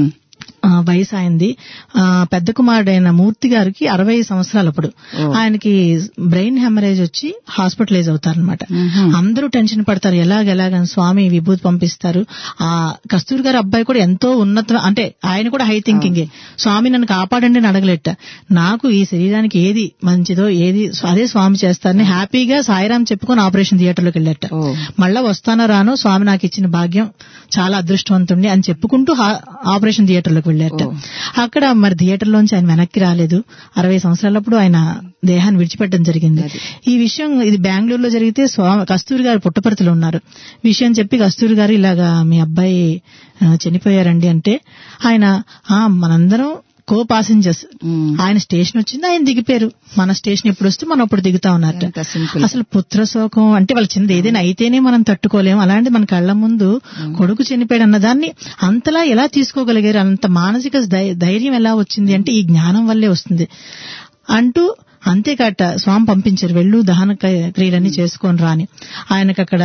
వయసు అయింది. పెద్ద కుమారుడైన మూర్తి గారికి అరవై సంవత్సరాలు. అప్పుడు ఆయనకి బ్రెయిన్ హెమరేజ్ వచ్చి హాస్పిటలైజ్ అవుతారనమాట. అందరూ టెన్షన్ పడతారు, ఎలాగెలాగని స్వామి విభూతి పంపిస్తారు. ఆ కస్తూరి గారి అబ్బాయి కూడా ఎంతో ఉన్నత, అంటే ఆయన కూడా హై థింకింగే. స్వామి నన్ను కాపాడండి అని అడగలేట, నాకు ఈ శరీరానికి ఏది మంచిదో ఏది అదే స్వామి చేస్తారని హ్యాపీగా సాయిరాం చెప్పుకొని ఆపరేషన్ థియేటర్లోకి వెళ్ళట. మళ్ళా వస్తానో రానో స్వామి నాకు ఇచ్చిన భాగ్యం, చాలా అదృష్టవంతుణ్ణి అని చెప్పుకుంటూ ఆపరేషన్ థియేటర్లోకి వెళ్ళారట. అక్కడ మరి థియేటర్లోంచి ఆయన వెనక్కి రాలేదు. అరవై సంవత్సరాలప్పుడు ఆయన దేహాన్ని విడిచిపెట్టడం జరిగింది. ఈ విషయం ఇది బెంగళూరులో జరిగితే కస్తూరి గారు పుట్టపర్తిలో ఉన్నారు. విషయం చెప్పి కస్తూరి గారు ఇలాగా మీ అబ్బాయి చనిపోయారండి అంటే ఆయన మనందరం కో పాసెంజర్స్, ఆయన స్టేషన్ వచ్చింది, ఆయన దిగిపోయారు. మన స్టేషన్ ఎప్పుడు వస్తే మనం అప్పుడు దిగుతా ఉన్నారట. అసలు పుత్రశోకం అంటే వాళ్ళ చిన్నది ఏదైనా అయితేనే మనం తట్టుకోలేము, అలాంటి మన కళ్ల ముందు కొడుకు చనిపోయాడు అన్నదాన్ని అంతలా ఎలా తీసుకోగలిగారు, అంత మానసిక ధైర్యం ఎలా వచ్చింది అంటే ఈ జ్ఞానం వల్లే వస్తుంది అంటూ. అంతేకాట స్వామి పంపించారు, వెళ్ళు దహన క్రియలన్నీ చేసుకొని రాని. ఆయనకు అక్కడ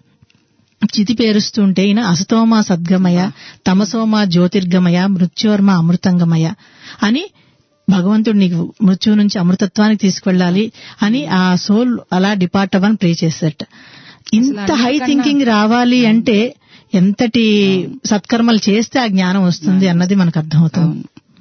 చితి పేరుస్తుంటే ఈయన అసతోమ సద్గమయ, తమసోమ జ్యోతిర్గమయ, మృత్యోర్మ అమృతంగమయ అని భగవంతుడు నీకు మృత్యువు నుంచి అమృతత్వానికి తీసుకువెళ్ళాలి అని ఆ సోల్ అలా డిపార్ట్ అవ్వని ప్రే చేశారట. ఇంత హై థింకింగ్ రావాలి అంటే ఎంతటి సత్కర్మలు చేస్తే ఆ జ్ఞానం వస్తుంది అన్నది మనకు అర్థమవుతుంది.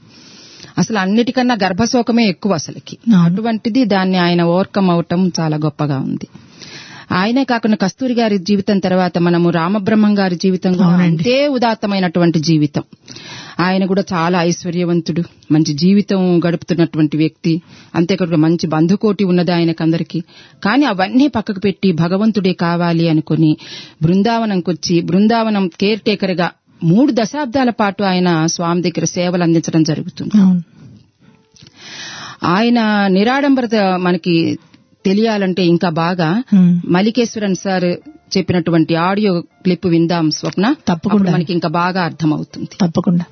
అసలు అన్నిటికన్నా గర్భశోకమే ఎక్కువ అసలుకి. అటువంటిది దాన్ని ఆయన ఓవర్కమ్ అవటం చాలా గొప్పగా ఉంది. ఆయనే కాకుండా కస్తూరి గారి జీవితం తర్వాత మనము రామబ్రహ్మం గారి జీవితం కూడా అంతే ఉదాత్తమైనటువంటి జీవితం. ఆయన కూడా చాలా ఐశ్వర్యవంతుడు, మంచి జీవితం గడుపుతున్నటువంటి వ్యక్తి. అంతేకాకుండా మంచి బంధుకోటి ఉన్నది ఆయనకందరికీ. కానీ అవన్నీ పక్కకు పెట్టి భగవంతుడే కావాలి అనుకుని బృందావనంకి వచ్చి బృందావనం కేర్ టేకర్ గా మూడు దశాబ్దాల పాటు ఆయన స్వామి దగ్గర సేవలు అందించడం జరుగుతుంది. ఆయన నిరాడంబరత మనకి తెలియాలంటే ఇంకా బాగా మల్లికేశ్వరన్ సార్ చెప్పినటువంటి ఆడియో క్లిప్ విందాం స్వప్న. తప్పకుండా మనకి ఇంకా బాగా అర్థమవుతుంది. తప్పకుండా.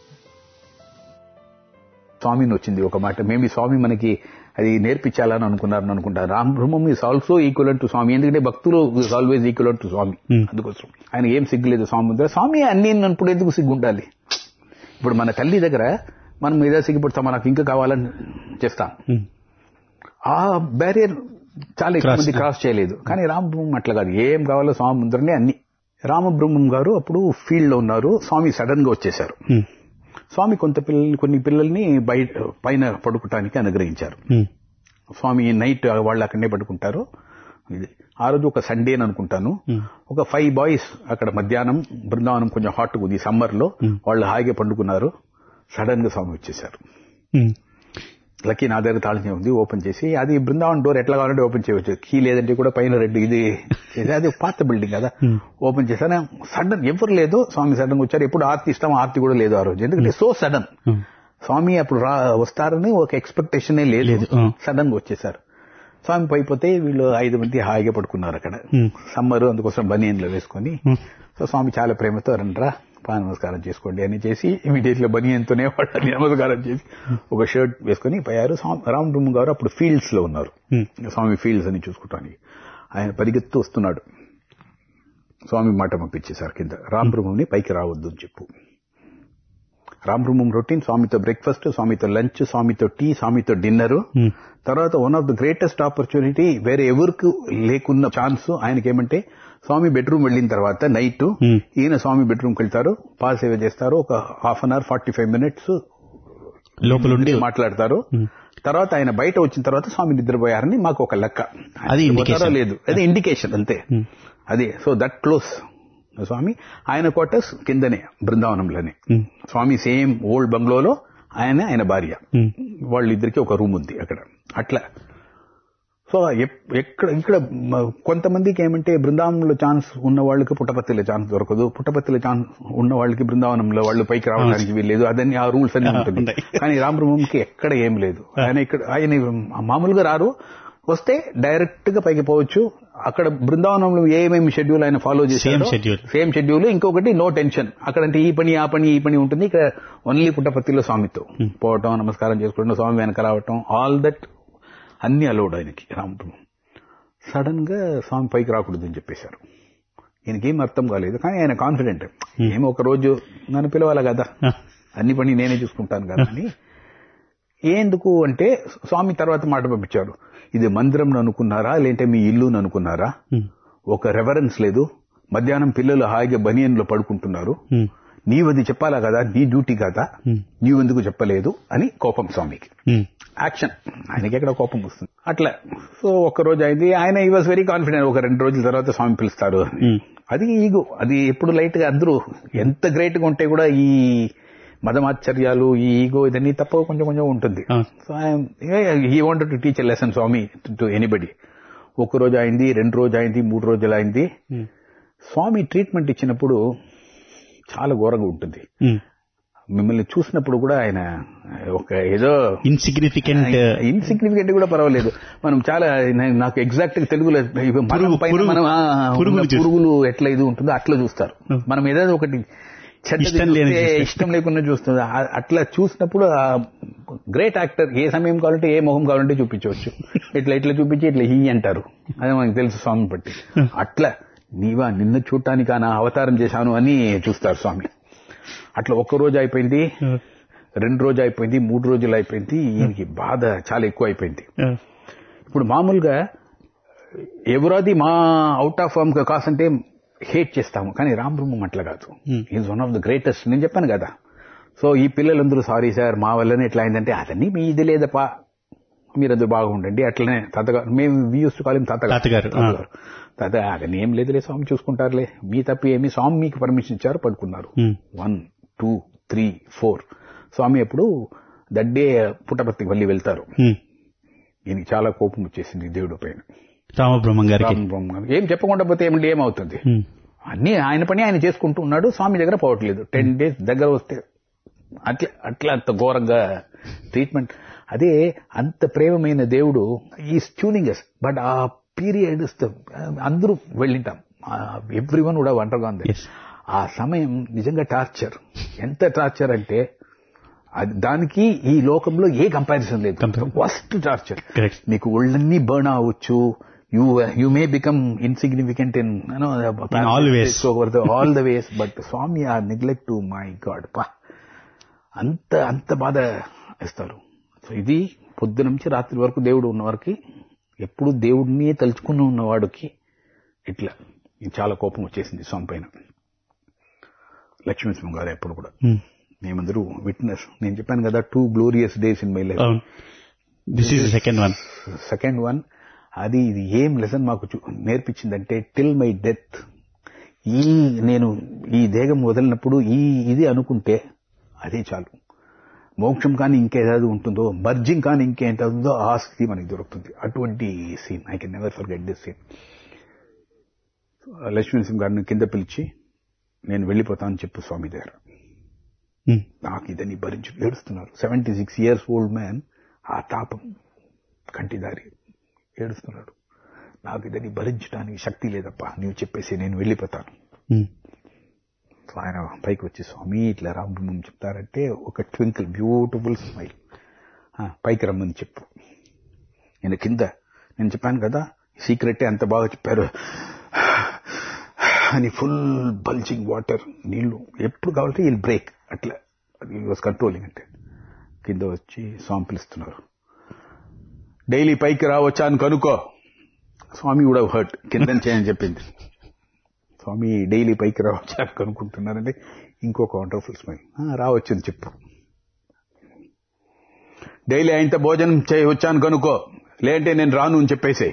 స్వామిని వచ్చింది ఒక మాట, మేబీ స్వామి మనకి అది నేర్పించాలని అనుకున్నారని అనుకుంటారు. Ram Brahmam is also equal to Swami, ఎందుకంటే భక్తులు is always equal to Swami. అందుకోసం ఆయన ఏం సిగ్గులేదు స్వామి ముందర. స్వామి అన్ని అన్నప్పుడు ఎందుకు సిగ్గు ఉండాలి? ఇప్పుడు మన తల్లి దగ్గర మనం ఏదో సిగ్గుపడతాం, మనకు ఇంకా కావాలని చేస్తాం. ఆ బ్యారియర్ చాలా ఎక్కువ మంది క్రాస్ చేయలేదు. కానీ రామబ్రహ్మం అట్లా కాదు, ఏం కావాలో స్వామి ముందరనే అన్ని. రామబ్రహ్మం గారు అప్పుడు ఫీల్డ్ లో ఉన్నారు, స్వామి సడన్ గా వచ్చేశారు. స్వామి కొంత పిల్లల్ని కొన్ని పిల్లల్ని బయట పైన పడుకోవటానికి అనుగ్రహించారు. స్వామి నైట్ వాళ్ళు అక్కడనే పడుకుంటారు. ఇది ఆ రోజు ఒక సండే అని అనుకుంటాను. ఒక ఫైవ్ బాయ్స్ అక్కడ మధ్యాహ్నం బృందావనం కొంచెం హాట్ ఉంది సమ్మర్ లో, వాళ్ళు హాయిగా పండుకున్నారు. సడన్ గా స్వామి వచ్చేశారు. లక్కీ నా దగ్గర తాళం ఉంది, ఓపెన్ చేసి అది బృందావన్ డోర్ ఎట్లా కావాలంటే ఓపెన్ చేయవచ్చు, కీ లేదంటే కూడా పైన రెడ్ ఇది అది పాత బిల్డింగ్ కదా, ఓపెన్ చేశాను. సడన్ ఎవరు లేదు, స్వామి సడన్ గా వచ్చారు. ఎప్పుడు ఆర్తి ఇష్టం, ఆర్తి కూడా లేదు ఆ రోజు, ఎందుకంటే సో సడన్. స్వామి అప్పుడు వస్తారని ఒక ఎక్స్పెక్టేషనే లేదు, సడన్ గా వచ్చేసారు. స్వామి పైపోతే వీళ్ళు ఐదు మంది హాయిగా పడుకున్నారు అక్కడ. సమ్మర్ అందుకోసం బనియన్లో వేసుకుని. సో స్వామి చాలా ప్రేమతో రండ్రా పాద నమస్కారం చేసుకోండి అని చేసి ఇమీడియట్లీ బనియన్తోనే వాళ్ళని నమస్కారం చేసి ఒక షర్ట్ వేసుకుని పోయారు. రామబ్రహ్మ గారు అప్పుడు ఫీల్డ్స్ లో ఉన్నారు, స్వామి ఫీల్డ్స్ అని చూసుకోవటానికి. ఆయన పరిగెత్తు వస్తున్నాడు. స్వామి మాట పంపించేశారు కింద, రామబ్రహ్మని పైకి రావద్దు అని చెప్పు. రామబ్రహ్మం రొటీన్, స్వామితో బ్రేక్ఫాస్ట్, స్వామితో లంచ్, స్వామితో టీ, స్వామితో డిన్నర్. తర్వాత one of the greatest opportunity, వేరే ఎవరికి లేకున్న ఛాన్స్ ఆయనకి ఏమంటే, స్వామి బెడ్రూమ్ వెళ్ళిన తర్వాత నైట్ ఈయన స్వామి బెడ్రూమ్కి వెళ్తారు, పాద సేవ చేస్తారు, ఒక half an hour forty five minutes లోపల మాట్లాడతారు. తర్వాత ఆయన బయట వచ్చిన తర్వాత స్వామి నిద్రపోయారని మాకు ఒక లెక్క. అది లేదు, అది ఇండికేషన్ అంతే. అదే సో దట్ క్లోజ్ స్వామి. ఆయన క్వార్టర్స్ కిందనే బృందావనంలోనే. స్వామి సేమ్ ఓల్డ్ బంగ్లోలో ఆయన ఆయన భార్య, వాళ్ళిద్దరికి ఒక రూమ్ ఉంది అక్కడ. అట్లా సో ఎక్కడ ఇక్కడ కొంతమందికి ఏమంటే బృందావనంలో ఛాన్స్ ఉన్న వాళ్ళకి పుట్టపర్తిలో ఛాన్స్ దొరకదు, పుట్టపర్తిలో ఛాన్స్ ఉన్న వాళ్ళకి బృందావనంలో వాళ్ళు పైకి రావడానికి వీల్లేదు. అదన్నీ ఆ రూల్స్ అన్ని ఉంటుంది. కానీ రామబ్రహ్మంకి ఎక్కడ ఏం లేదు. ఆయన ఇక్కడ ఆయన మామూలుగా రారు, వస్తే డైరెక్ట్ గా పైకి పోవచ్చు. అక్కడ బృందావనంలో ఏమేమి షెడ్యూల్ ఆయన ఫాలో చేశారు, సేమ్ షెడ్యూల్. ఇంకొకటి నో టెన్షన్. అక్కడంటే ఈ పని ఆ పని ఈ పని ఉంటుంది. ఇక్కడ ఓన్లీ పుట్టపర్తిలో స్వామితో పోవటం, నమస్కారం చేసుకోవడం, స్వామి వెనక రావటం, ఆల్ దట్ అన్ని అలౌడ్ ఆయనకి. రామబ్రహ్మం సడన్ గా స్వామి పైకి రాకూడదు అని చెప్పేశారు. ఈయనకేం అర్థం కాలేదు. కానీ ఆయన కాన్ఫిడెంట్, ఏమో ఒక రోజు నన్ను పిలవాలి కదా, అన్ని పని నేనే చూసుకుంటాను కదా అని. ఎందుకు అంటే స్వామి తర్వాత మాట పంపించారు, ఇది మందిరం అనుకున్నారా లేదంటే మీ ఇల్లు అనుకున్నారా, ఒక రెవరెన్స్ లేదు, మధ్యాహ్నం పిల్లలు హాయిగా బనియన్లో పడుకుంటున్నారు, నీవది చెప్పాలా కదా, నీ డ్యూటీ కదా, నీవెందుకు చెప్పలేదు అని కోపం స్వామికి. యాక్షన్, ఆయనకి ఎక్కడ కోపం వస్తుంది. అట్లా సో ఒక్క రోజు అయింది. ఆయన ఈ వాజ్ వెరీ కాన్ఫిడెంట్, ఒక రెండు రోజుల తర్వాత స్వామి పిలుస్తారు. అది ఈగో, అది ఎప్పుడు లైట్ గా అందరూ ఎంత గ్రేట్ గా ఉంటే కూడా ఈ మదమాశ్చర్యాలు, ఈ ఈగో ఇదన్నీ తప్ప కొంచెం కొంచెం ఉంటుంది. So he wanted to teach a lesson Swami to anybody. ఒక రోజు అయింది, రెండు రోజు అయింది, మూడు రోజులు అయింది. స్వామి ట్రీట్మెంట్ ఇచ్చినప్పుడు చాలా ఘోరంగా ఉంటుంది. మిమ్మల్ని చూసినప్పుడు కూడా ఆయన ఒక ఏదో ఇన్సిగ్నిఫికెంట్ ఇన్సిగ్నిఫికెంట్ కూడా పర్వాలేదు, మనం చాలా నాకు ఎగ్జాక్ట్ గా తెలుగులో మనం పురుగులు ఎట్లా ఇది ఉంటుందో అట్లా చూస్తారు. మనం ఏదో ఒకటి ఇష్టం లేకుండా చూస్తుంది. అట్లా చూసినప్పుడు గ్రేట్ యాక్టర్ ఏ సమయం కావాలంటే ఏ మొహం కావాలంటే చూపించవచ్చు. ఇట్లా ఇట్లా చూపించి ఇట్లా హీ అంటారు, అదే మనకు తెలుసు స్వామి బట్టి. అట్లా నీవా నిన్న చూడటానికి నా అవతారం చేశాను అని చూస్తారు స్వామి. అట్లా ఒక్క రోజు అయిపోయింది, రెండు రోజు అయిపోయింది, మూడు రోజులు అయిపోయింది. ఈయనకి బాధ చాలా ఎక్కువ అయిపోయింది. ఇప్పుడు మామూలుగా ఎవరాది మా అవుట్ ఆఫ్ ఫామ్ కాసంటే హేట్ చేస్తాము, కానీ రామబ్రహ్మం అట్లా కాదు. Is one of the greatest. నేను చెప్పాను కదా, సో ఈ పిల్లలందరూ సారీ సార్ మా వల్లనే ఎట్లా అయిందంటే, అదన్నీ మీ ఇది లేదప్పా, మీరందరూ బాగుండండి. అట్లనే తాతగారు, మేము వ్యూస్ కాలేం తాతగారు తాత అదని ఏం లేదులే, స్వామి చూసుకుంటారులే, మీ తప్పి ఏమి, స్వామి మీకు పర్మిషన్ ఇచ్చారు, పడుకున్నారు. One two three four Swami ఎప్పుడు దడ్డే పుట్టపర్తికి మళ్ళీ వెళ్తారు. ఈయనకి చాలా కోపం వచ్చేసింది దేవుడి పైన, రామబ్రహ్మం గారు. ఏం చెప్పకుండా పోతే ఏమంటే ఏమవుతుంది, అన్ని ఆయన పని ఆయన చేసుకుంటూ ఉన్నాడు, స్వామి దగ్గర పోవట్లేదు. టెన్ డేస్ దగ్గర వస్తే అట్లా అట్లా అంత ఘోరంగా ట్రీట్మెంట్. అదే అంత ప్రేమమైన దేవుడు ఈ ట్యూనింగ్ అస్. బట్ ఆ పీరియడ్ అందరూ వెళ్ళింటాం, ఎవ్రీ వన్ కూడా వండర్గా ఉంది. ఆ సమయం నిజంగా టార్చర్. ఎంత టార్చర్ అంటే దానికి ఈ లోకంలో ఏ కంపారిజన్ లేదు. ఫస్ట్ టార్చర్, మీకు ఒళ్ళన్నీ బర్న్ అవ్వచ్చు, you you may become insignificant in all the ways. But Swami ఆ నెగ్లెక్ట్, మై గాడ్ పా, అంత అంత బాధ ఇస్తారు. సో ఇది పొద్దు నుంచి రాత్రి వరకు దేవుడు ఉన్నవారికి, ఎప్పుడు దేవుడిని తలుచుకుని ఉన్నవాడికి ఇట్లా చాలా కోపం వచ్చేసింది స్వామి పైన. లక్ష్మీనరసింహ గారు ఎప్పుడు కూడా మేమందరూ విట్నెస్. నేను చెప్పాను కదా, two glorious days in my life. This is second one second one అది ఇది ఏం లెసన్ మాకు నేర్పించిందంటే, టిల్ మై డెత్, ఈ నేను ఈ దేహం వదిలినప్పుడు ఈ ఇది అనుకుంటే అదే చాలు. మోక్షం కానీ ఇంకేదాది ఉంటుందో, మర్జింగ్ కానీ ఇంకేంటుందో ఆ స్థితి మనకి దొరుకుతుంది. అటువంటి scene I can never forget this scene. Lakshminarasimha గారిని కింద పిలిచి, నేను వెళ్ళిపోతానని చెప్పు స్వామి దగ్గర. నాకు ఇదని భరించి ఏడుస్తున్నారు. Seventy six years old man, ఆ తాపం కంటిదారి ఏడుస్తున్నాడు. నాకు ఇదని భరించడానికి శక్తి లేదప్పా, నీవు చెప్పేసి నేను వెళ్ళిపోతాను. ఆయన పైకి వచ్చి, స్వామి ఇట్లా రామబ్రహ్మం చెప్తారంటే ఒక ట్వింకిల్ బ్యూటిఫుల్ స్మైల్, పైకి రమ్మని చెప్పు. నేను కింద, నేను చెప్పాను కదా సీక్రెటే అంత బాగా చెప్పారు అని, ఫుల్ బల్జింగ్ వాటర్, నీళ్లు ఎప్పుడు కావాలంటే వీళ్ళు బ్రేక్ అట్లా వాజ్ కంట్రోలింగ్ అంటే. కింద వచ్చి స్వామి పిలుస్తున్నారు, డైలీ పైకి రావచ్చా అని కనుక్కో. స్వామి కూడా హర్ట్, కింద చేయని చెప్పింది. స్వామి డైలీ పైకి రావచ్చా అని కనుక్కుంటున్నారంటే ఇంకొక వండర్ఫుల్ స్మైల్. రావచ్చు అని చెప్పు. డైలీ ఆయనతో భోజనం చేయవచ్చా అని కనుక్కో, లేదంటే నేను రాను అని చెప్పేసే.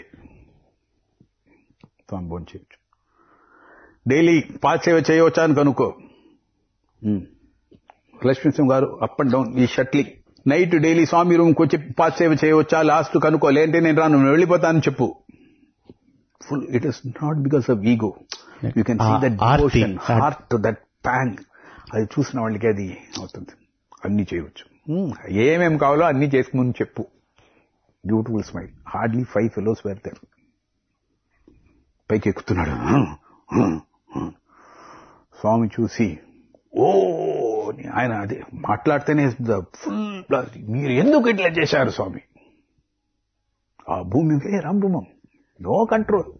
స్వామి భోజనం చేయొచ్చు. డైలీ పాద సేవ చేయవచ్చా అని కనుక్కో. లక్ష్మీనరసింహ గారు అప్ అండ్ డౌన్ ఈ షట్లీ. నైట్ డైలీ స్వామి రూమ్కి వచ్చి పాద సేవ చేయవచ్చా, లాస్ట్ కనుక్కో, లేదంటే నేను రాను వెళ్ళిపోతానని చెప్పు. Full it is not because of ego. You can see that devotion, heart, that pang. అది చూసిన వాళ్ళకి అది అవుతుంది. అన్ని చేయవచ్చు, ఏమేం కావాలో అన్ని చేసుకుని చెప్పు. Beautiful smile. Hardly five fellows were there. పైకి ఎక్కుతున్నాడు. స్వామి చూసి ఓ ఆయన అదే మాట్లాడితేనే ఫుల్, మీరు ఎందుకు ఇట్లా చేశారు స్వామి? ఆ భూమికే రామభూమం, నో కంట్రోల్.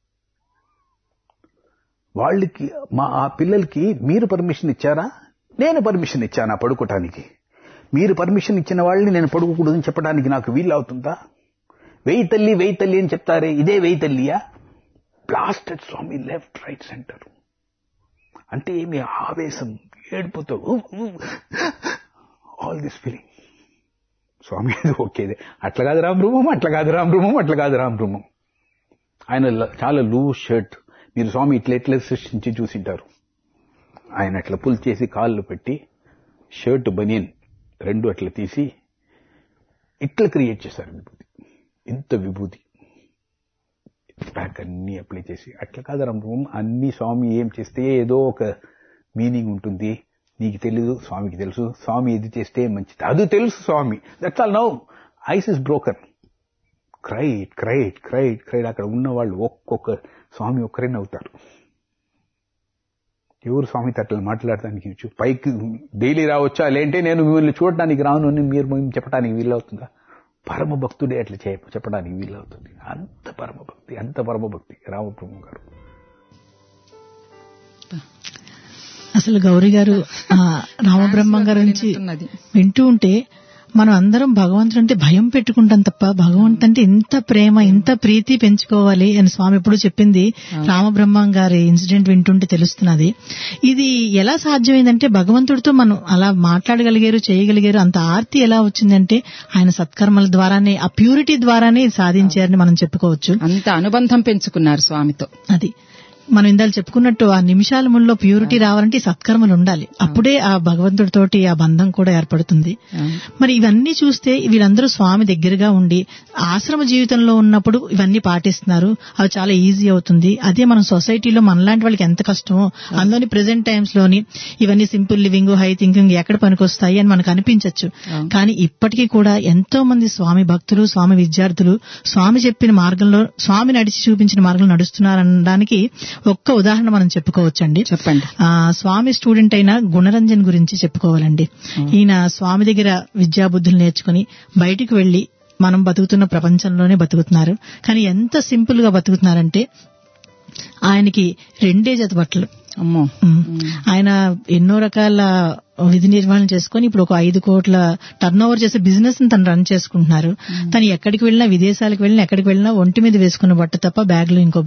వాళ్ళకి మా ఆ పిల్లలకి మీరు పర్మిషన్ ఇచ్చారా, నేను పర్మిషన్ ఇచ్చానా పడుకోటానికి? మీరు పర్మిషన్ ఇచ్చిన వాళ్ళని నేను పడుకోకూడదని చెప్పడానికి నాకు వీలు అవుతుందా? వెయ్యి తల్లి వెయ్యి తల్లి అని చెప్తారే, ఇదే వెయ్యి తల్లియా? Blasted Swami left right centre. అంటే ఏమి ఆవేశం, ఏడుపుతో all this feeling. Swami okay, అట్లా కాదు రామరూమం, అట్లా కాదు రామరూమం, అట్లా కాదు రామరూమం. ఆయన చాలా లూజ్ షర్ట్, మీరు స్వామి ఇట్లా ఎట్లా సృష్టించి చూసింటారు. ఆయన అట్లా పుల్ చేసి కాళ్ళు పెట్టి షర్ట్ బనియన్ రెండు అట్లా తీసి ఇట్లా క్రియేట్ చేశారు విభూతి. ఇంత విభూతి బ్యాక్ అన్ని అప్లై చేసి, అట్లా కాదు రామరూమం, అన్ని స్వామి ఏం చేస్తే ఏదో ఒక మీనింగ్ ఉంటుంది. నీకు తెలీదు, స్వామికి తెలుసు. స్వామి ఇది చేస్తే మంచిది, అది తెలుసు Swami. That's all. Now ice is broken. క్రైట్ క్రైట్ క్రైట్ క్రైట్. అక్కడ ఉన్న వాళ్ళు ఒక్కొక్క స్వామి ఒక్కరే నవ్వుతారు. ఎవరు స్వామి అట్లా మాట్లాడటానికి? పైకి డైలీ రావచ్చా, లేంటే నేను మిమ్మల్ని చూడటానికి రాను అని మీరు చెప్పడానికి వీలవుతుందా? పరమ భక్తుడే అట్లా చెప్పడానికి వీలవుతుంది. అంత పరమ భక్తి, అంత పరమ భక్తి రామబ్రహ్మ గారు. అసలు గౌరీ గారు రామబ్రహ్మ గారి నుంచి వింటూ ఉంటే మనం అందరం భగవంతుడు అంటే భయం పెట్టుకుంటాం తప్ప, భగవంతుడు అంటే ఇంత ప్రేమ, ఇంత ప్రీతి పెంచుకోవాలి అని స్వామి ఎప్పుడు చెప్పింది రామబ్రహ్మం గారి ఇన్సిడెంట్ వింటుంటే తెలుస్తున్నది. ఇది ఎలా సాధ్యమైందంటే భగవంతుడితో మనం అలా మాట్లాడగలిగారు, చేయగలిగారు. అంత ఆర్తి ఎలా వచ్చిందంటే ఆయన సత్కర్మల ద్వారానే, ఆ ప్యూరిటీ ద్వారానే సాధించారని మనం చెప్పుకోవచ్చు. అంత అనుబంధం పెంచుకున్నారు స్వామితో. అది మనం ఇందాక చెప్పుకున్నట్టు ఆ నిమిషాల ముల్లో ప్యూరిటీ రావాలంటే సత్కర్మలు ఉండాలి. అప్పుడే ఆ భగవంతుడితోటి ఆ బంధం కూడా ఏర్పడుతుంది. మరి ఇవన్నీ చూస్తే వీళ్ళందరూ స్వామి దగ్గరగా ఉండి ఆశ్రమ జీవితంలో ఉన్నప్పుడు ఇవన్నీ పాటిస్తున్నారు. అవి చాలా ఈజీ అవుతుంది. అదే మనం సొసైటీలో మనలాంటి వాళ్ళకి ఎంత కష్టమో, అందులోని ప్రెసెంట్ టైమ్స్ లోని ఇవన్నీ సింపుల్ లివింగ్, హై థింకింగ్ ఎక్కడ పనికొస్తాయి అని మనకు అనిపించవచ్చు. కానీ ఇప్పటికీ కూడా ఎంతో మంది స్వామి భక్తులు, స్వామి విద్యార్థులు స్వామి చెప్పిన మార్గంలో, స్వామి నడిచి చూపించిన మార్గంలో నడుస్తున్నారనడానికి ఒక్క ఉదాహరణ మనం చెప్పుకోవచ్చండి. చెప్పండి. స్వామి స్టూడెంట్ అయిన గుణరంజన్ గురించి చెప్పుకోవాలండి. ఈయన స్వామి దగ్గర విద్యాబుద్ధులు నేర్చుకుని బయటికి వెళ్లి మనం బతుకుతున్న ప్రపంచంలోనే బతుకుతున్నారు. కానీ ఎంత సింపుల్ గా బతుకుతున్నారంటే ఆయనకి రెండే జత బట్టలు. అమ్మో. ఆయన ఎన్నో రకాల విధి నిర్వహణ చేసుకుని ఇప్పుడు ఒక ఐదు కోట్ల టర్న్ ఓవర్ చేసే బిజినెస్ ని తను రన్ చేసుకుంటున్నారు. తను ఎక్కడికి వెళ్ళినా, విదేశాలకు వెళ్ళినా, ఎక్కడికి వెళ్ళినా ఒంటి మీద వేసుకున్న బట్ట తప్ప బ్యాగ్ లో ఇంకో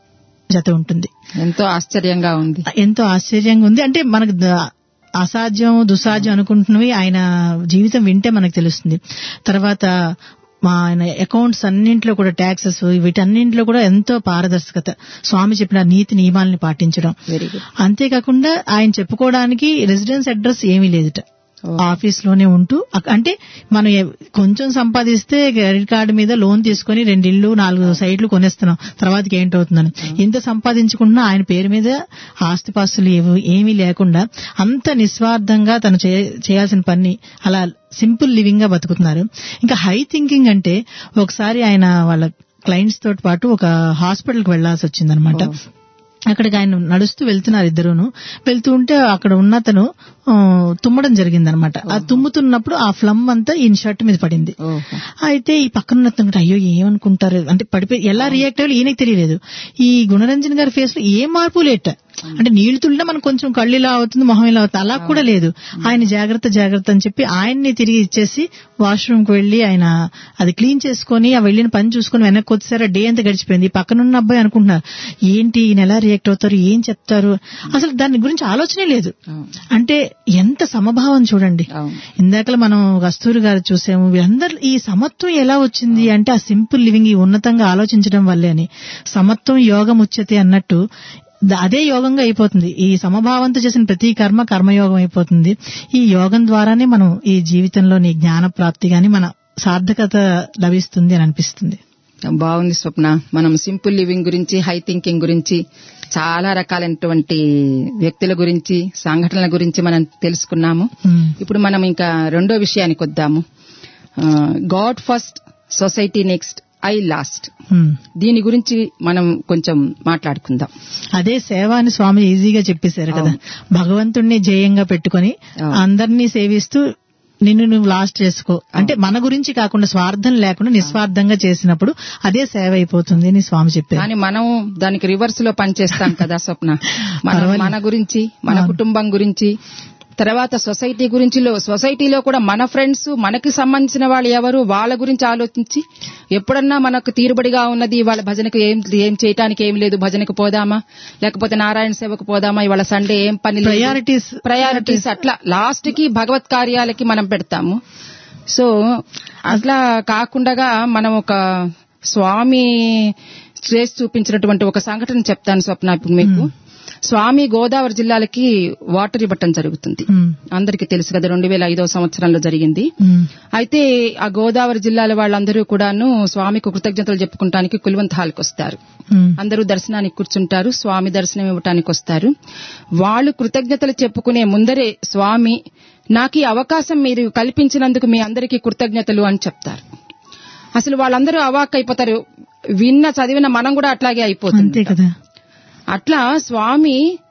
జత ఉంటుంది. ఎంతో ఆశ్చర్యంగా ఉంది. ఎంతో ఆశ్చర్యంగా ఉంది. అంటే మనకు అసాధ్యం, దుసాధ్యం అనుకుంటున్నవి ఆయన జీవితం వింటే మనకు తెలుస్తుంది. తర్వాత మా ఆయన అకౌంట్స్ అన్నింటిలో కూడా ట్యాక్సెస్ వీటన్నింటిలో కూడా ఎంతో పారదర్శకత, స్వామి చెప్పిన నీతి నియమాలని పాటించడం. అంతేకాకుండా ఆయన చెప్పుకోవడానికి రెసిడెన్స్ అడ్రస్ ఏమీ లేదుట. ఆఫీస్ లోనే ఉంటూ, అంటే మనం కొంచెం సంపాదిస్తే క్రెడిట్ కార్డు మీద లోన్ తీసుకుని రెండు ఇళ్లు నాలుగు సైట్లు కొనేస్తున్నాం, తర్వాతకి ఏంటవుతుందని. ఇంత సంపాదించుకున్నా ఆయన పేరు మీద ఆస్తిపాస్తులు ఏమీ లేకుండా అంత నిస్వార్థంగా తను చేయాల్సిన పని అలా సింపుల్ లివింగ్ గా బతుకుతున్నారు. ఇంకా హై థింకింగ్ అంటే ఒకసారి ఆయన వాళ్ళ క్లయింట్స్ తోటి పాటు ఒక హాస్పిటల్కి వెళ్లాల్సి వచ్చిందనమాట. అక్కడికి ఆయన నడుస్తూ వెళ్తున్నారు ఇద్దరును. వెళ్తూ ఉంటే అక్కడ ఉన్నతను తుమ్మడం జరిగిందనమాట. ఆ తుమ్ముతున్నప్పుడు ఆ ఫ్లమ్ అంతా ఈయన షర్ట్ మీద పడింది. అయితే ఈ పక్కన ఉన్నతను అయ్యో ఏమనుకుంటారు అంటే పడిపోయి ఎలా రియాక్ట్ అయ్యాలో ఈయనకి తెలియలేదు. ఈ గుణరంజన్ గారి ఫేస్ లో ఏ మార్పు లేట. అంటే నీళ్లు తుల్లినా మనకు కొంచెం కళ్ళు ఇలా అవుతుంది, మొహం ఇలా అవుతుంది, అలా కూడా లేదు. ఆయన జాగ్రత్త జాగ్రత్త అని చెప్పి ఆయన్ని తిరిగి ఇచ్చేసి వాష్రూమ్ కు వెళ్లి ఆయన అది క్లీన్ చేసుకుని ఆ వెళ్లిన పని చూసుకుని వెనక్కి వచ్చేసారు. డే అంతా గడిచిపోయింది. పక్కనున్న అబ్బాయి అనుకుంటున్నారు ఏంటి ఈయన ఎలా రియాక్ట్ అవుతారు, ఏం చెప్తారు, అసలు దాని గురించి ఆలోచనే లేదు. అంటే ఎంత సమభావం చూడండి. ఇందాకలా మనం కస్తూరి గారు చూసాము. వీళ్ళందరూ ఈ సమత్వం ఎలా వచ్చింది అంటే ఆ సింపుల్ లివింగ్, ఈ ఉన్నతంగా ఆలోచించడం వల్లే అని. సమత్వం యోగం ఉచ్యతే అన్నట్టు అదే యోగంగా అయిపోతుంది. ఈ సమభావంతో చేసిన ప్రతి కర్మ కర్మయోగం అయిపోతుంది. ఈ యోగం ద్వారానే మనం ఈ జీవితంలోని జ్ఞాన ప్రాప్తి గాని మన సార్థకత లభిస్తుంది అని అనిపిస్తుంది. బాగుంది స్వప్న. మనం సింపుల్ లివింగ్ గురించి, హై థింకింగ్ గురించి, చాలా రకాలైనటువంటి వ్యక్తుల గురించి, సంఘటనల గురించి మనం తెలుసుకున్నాము. ఇప్పుడు మనం ఇంకా రెండో విషయానికి వద్దాము. God first, society next, I last. దీని గురించి మనం కొంచెం మాట్లాడుకుందాం. అదే సేవ అని స్వామి ఈజీగా చెప్పేశారు కదా. భగవంతుణ్ణి జయంగా పెట్టుకుని అందరినీ సేవిస్తూ నిన్ను నువ్వు లాస్ట్ చేసుకో అంటే మన గురించి కాకుండా స్వార్థం లేకుండా నిస్వార్థంగా చేసినప్పుడు అదే సేవ అయిపోతుంది అని స్వామి చెప్పారు. కానీ మనం దానికి రివర్స్ లో పనిచేస్తాం కదా స్వప్న. మన గురించి, మన కుటుంబం గురించి, తర్వాత సొసైటీ గురించి, సొసైటీలో కూడా మన ఫ్రెండ్స్, మనకి సంబంధించిన వాళ్ళు ఎవరు, వాళ్ళ గురించి ఆలోచించి ఎప్పుడన్నా మనకు తీరుబడిగా ఉన్నది వాళ్ళ భజనకు ఏం ఏం చేయటానికి ఏం లేదు, భజనకు పోదామా, లేకపోతే నారాయణ సేవకు పోదామా, ఇవాళ సండే ఏం పని, ప్రయారిటీస్ ప్రయారిటీస్ అట్లా లాస్ట్ కి భగవత్ కార్యాలకి మనం పెడతాము. సో అట్లా కాకుండా మనం ఒక స్వామి చేసి చూపించినటువంటి ఒక సంఘటన చెప్తాను స్వప్న ఇప్పుడు మీకు. స్వామి గోదావరి జిల్లాలకి వాటర్ ఇవ్వటం జరుగుతుంది. అందరికీ తెలుసు కదా, రెండు వేల ఐదో సంవత్సరంలో జరిగింది. అయితే ఆ గోదావరి జిల్లాల వాళ్ళందరూ కూడాను స్వామికి కృతజ్ఞతలు చెప్పుకుంటానికి కుల్వంత్ హాల్కి వస్తారు. అందరూ దర్శనానికి కూర్చుంటారు, స్వామి దర్శనం ఇవ్వటానికి వస్తారు. వాళ్ళు కృతజ్ఞతలు చెప్పుకునే ముందరే స్వామి నాకు ఈ అవకాశం మీరు కల్పించినందుకు మీ అందరికీ కృతజ్ఞతలు అని చెప్తారు. అసలు వాళ్ళందరూ అవాక్ అయిపోతారు. విన్న చదివిన మనం కూడా అట్లాగే అయిపోతుంది కదా. అట్లా స్వామి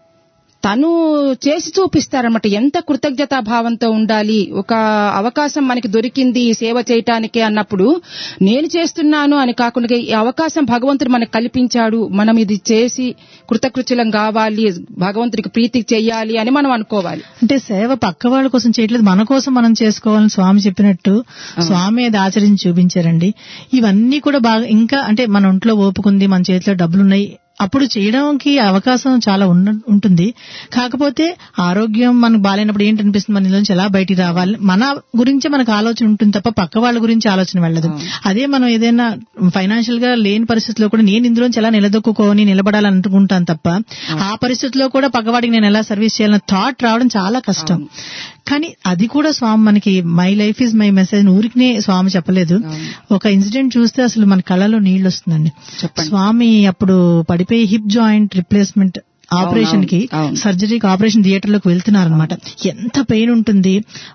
తను చేసి చూపిస్తారన్నమాట. ఎంత కృతజ్ఞతా భావంతో ఉండాలి. ఒక అవకాశం మనకి దొరికింది సేవ చేయటానికి అన్నప్పుడు నేను చేస్తున్నాను అని కాకుండా ఈ అవకాశం భగవంతుడు మనకు కల్పించాడు, మనం ఇది చేసి కృతకృత్యులం కావాలి, భగవంతుడికి ప్రీతి చెయ్యాలి అని మనం అనుకోవాలి. అంటే సేవ పక్క వాళ్ళ కోసం చేయట్లేదు, మన కోసం మనం చేసుకోవాలని స్వామి చెప్పినట్టు స్వామి అది ఆచరించి చూపించారండి. ఇవన్నీ కూడా బాగా ఇంకా అంటే మన ఒంట్లో ఓపుకుంది, మన చేతిలో డబ్బులున్నాయి, అప్పుడు చేయడానికి అవకాశం చాలా ఉంటుంది. కాకపోతే ఆరోగ్యం మనకు బాగాలేనప్పుడు ఏంటనిపిస్తుంది, మన ఇంట్లో నుంచి ఎలా బయటికి రావాలి, మన గురించి మనకు ఆలోచన ఉంటుంది తప్ప పక్క వాళ్ళ గురించి ఆలోచన వెళ్ళదు. అదే మనం ఏదైనా ఫైనాన్షియల్ గా లేని పరిస్థితిలో కూడా నేను ఇందులోంచి ఎలా నిలదొక్కుని నిలబడాలని అనుకుంటాను తప్ప ఆ పరిస్థితిలో కూడా పక్కవాడికి నేను ఎలా సర్వీస్ చేయాలన్న థాట్ రావడం చాలా కష్టం. కానీ అది కూడా స్వామి మనకి my life is my message ఊరికినే స్వామి చెప్పలేదు. ఒక ఇన్సిడెంట్ చూస్తే అసలు మన కళ్ళలో నీళ్లు వస్తుందండి. స్వామి అప్పుడు పడిపోయి హిప్ జాయింట్ రిప్లేస్మెంట్ ఆపరేషన్ కి సర్జరీకి ఆపరేషన్ థియేటర్ లోకి వెళ్తున్నారనమాట. ఎంత పెయిన్ ఉంటుంది.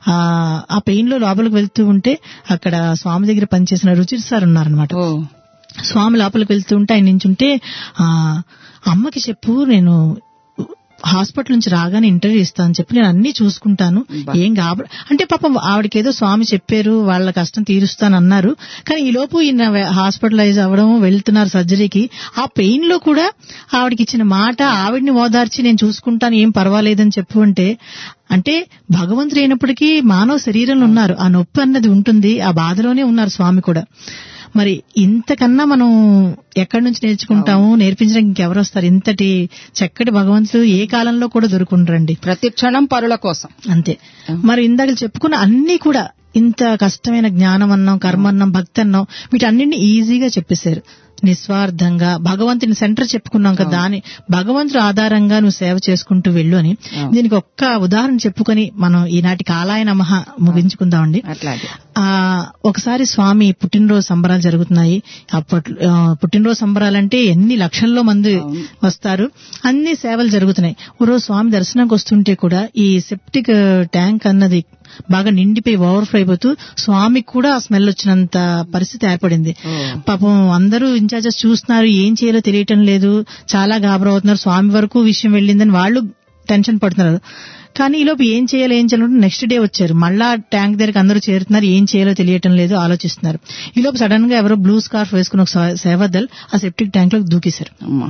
ఆ పెయిన్ లో లోపలికి వెళ్తూ ఉంటే అక్కడ స్వామి దగ్గర పనిచేసిన రుచిర్ సార్ ఉన్నారనమాట. స్వామి లోపలికి వెళ్తూ ఉంటే ఆయన నించుంటే ఆ అమ్మకి చెప్పు నేను హాస్పిటల్ నుంచి రాగానే ఇంటర్వ్యూ ఇస్తానని చెప్పి నేను అన్ని చూసుకుంటాను, ఏం కాబ అంటే పాపం ఆవిడకి ఏదో స్వామి చెప్పారు వాళ్ళ కష్టం తీరుస్తానన్నారు. కానీ ఈ లోపు ఈయన హాస్పిటలైజ్ అవ్వడం వెళ్తున్నారు సర్జరీకి. ఆ పెయిన్ లో కూడా ఆవిడకి ఇచ్చిన మాట ఆవిడ్ని ఓదార్చి నేను చూసుకుంటాను ఏం పర్వాలేదని చెప్పు అంటే అంటే భగవంతుడు అయినప్పటికీ మానవ శరీరంలో ఉన్నారు, ఆ నొప్పి అన్నది ఉంటుంది, ఆ బాధలోనే ఉన్నారు స్వామి కూడా. మరి ఇంతకన్నా మనం ఎక్కడి నుంచి నేర్చుకుంటాము, నేర్పించడానికి ఇంకెవరు వస్తారు? ఇంతటి చక్కటి భగవంతుడు ఏ కాలంలో కూడా దొరుకుంటారండి. ప్రతి క్షణం పరుల కోసం అంతే. మరి ఇందాక చెప్పుకున్న అన్ని కూడా ఇంత కష్టమైన జ్ఞానం అన్నాం, కర్మ అన్నాం, భక్తి అన్నాం, వీటన్నింటినీ ఈజీగా చెప్పేశారు. నిస్వార్థంగా భగవంతుని సెంటర్ చెప్పుకున్నాం కదా, దాని భగవంతుడు ఆధారంగా నువ్వు సేవ చేసుకుంటూ వెళ్ళు అని. దీనికి ఒక్క ఉదాహరణ చెప్పుకొని మనం ఈనాటి కాలాయ నమః ముగించుకుందామండి. ఆ ఒకసారి స్వామి పుట్టినరోజు సంబరాలు జరుగుతున్నాయి. అప్పట్లో పుట్టినరోజు సంబరాలంటే ఎన్ని లక్షల్లో మంది వస్తారు, అన్ని సేవలు జరుగుతున్నాయి. ఓ రోజు స్వామి దర్శనంకి వస్తుంటే కూడా ఈ సెప్టిక్ ట్యాంక్ అన్నది బాగా నిండిపోయి ఓవర్ఫ్లో అయిపోతూ స్వామికి కూడా ఆ స్మెల్ వచ్చినంత పరిస్థితి ఏర్పడింది. పాపం అందరూ ఇన్ఛార్జెస్ చూస్తున్నారు, ఏం చేయాలో తెలియటం లేదు, చాలా గాబరా అవుతున్నారు. స్వామి వరకు విషయం వెళ్ళిందని వాళ్ళు టెన్షన్ పడుతున్నారు. కానీ ఈలోపు ఏం చేయాలి ఏం చేయాలంటే నెక్స్ట్ డే వచ్చారు, మళ్ళా ట్యాంక్ దగ్గరికి అందరూ చేరుతున్నారు, ఏం చేయాలో తెలియటం లేదు, ఆలోచిస్తున్నారు. ఈలోపు సడన్ గా ఎవరో బ్లూ స్కార్ఫ్ వేసుకుని ఒక సేవాదల్ ఆ సెప్టిక్ ట్యాంక్ లో దూకేశారు.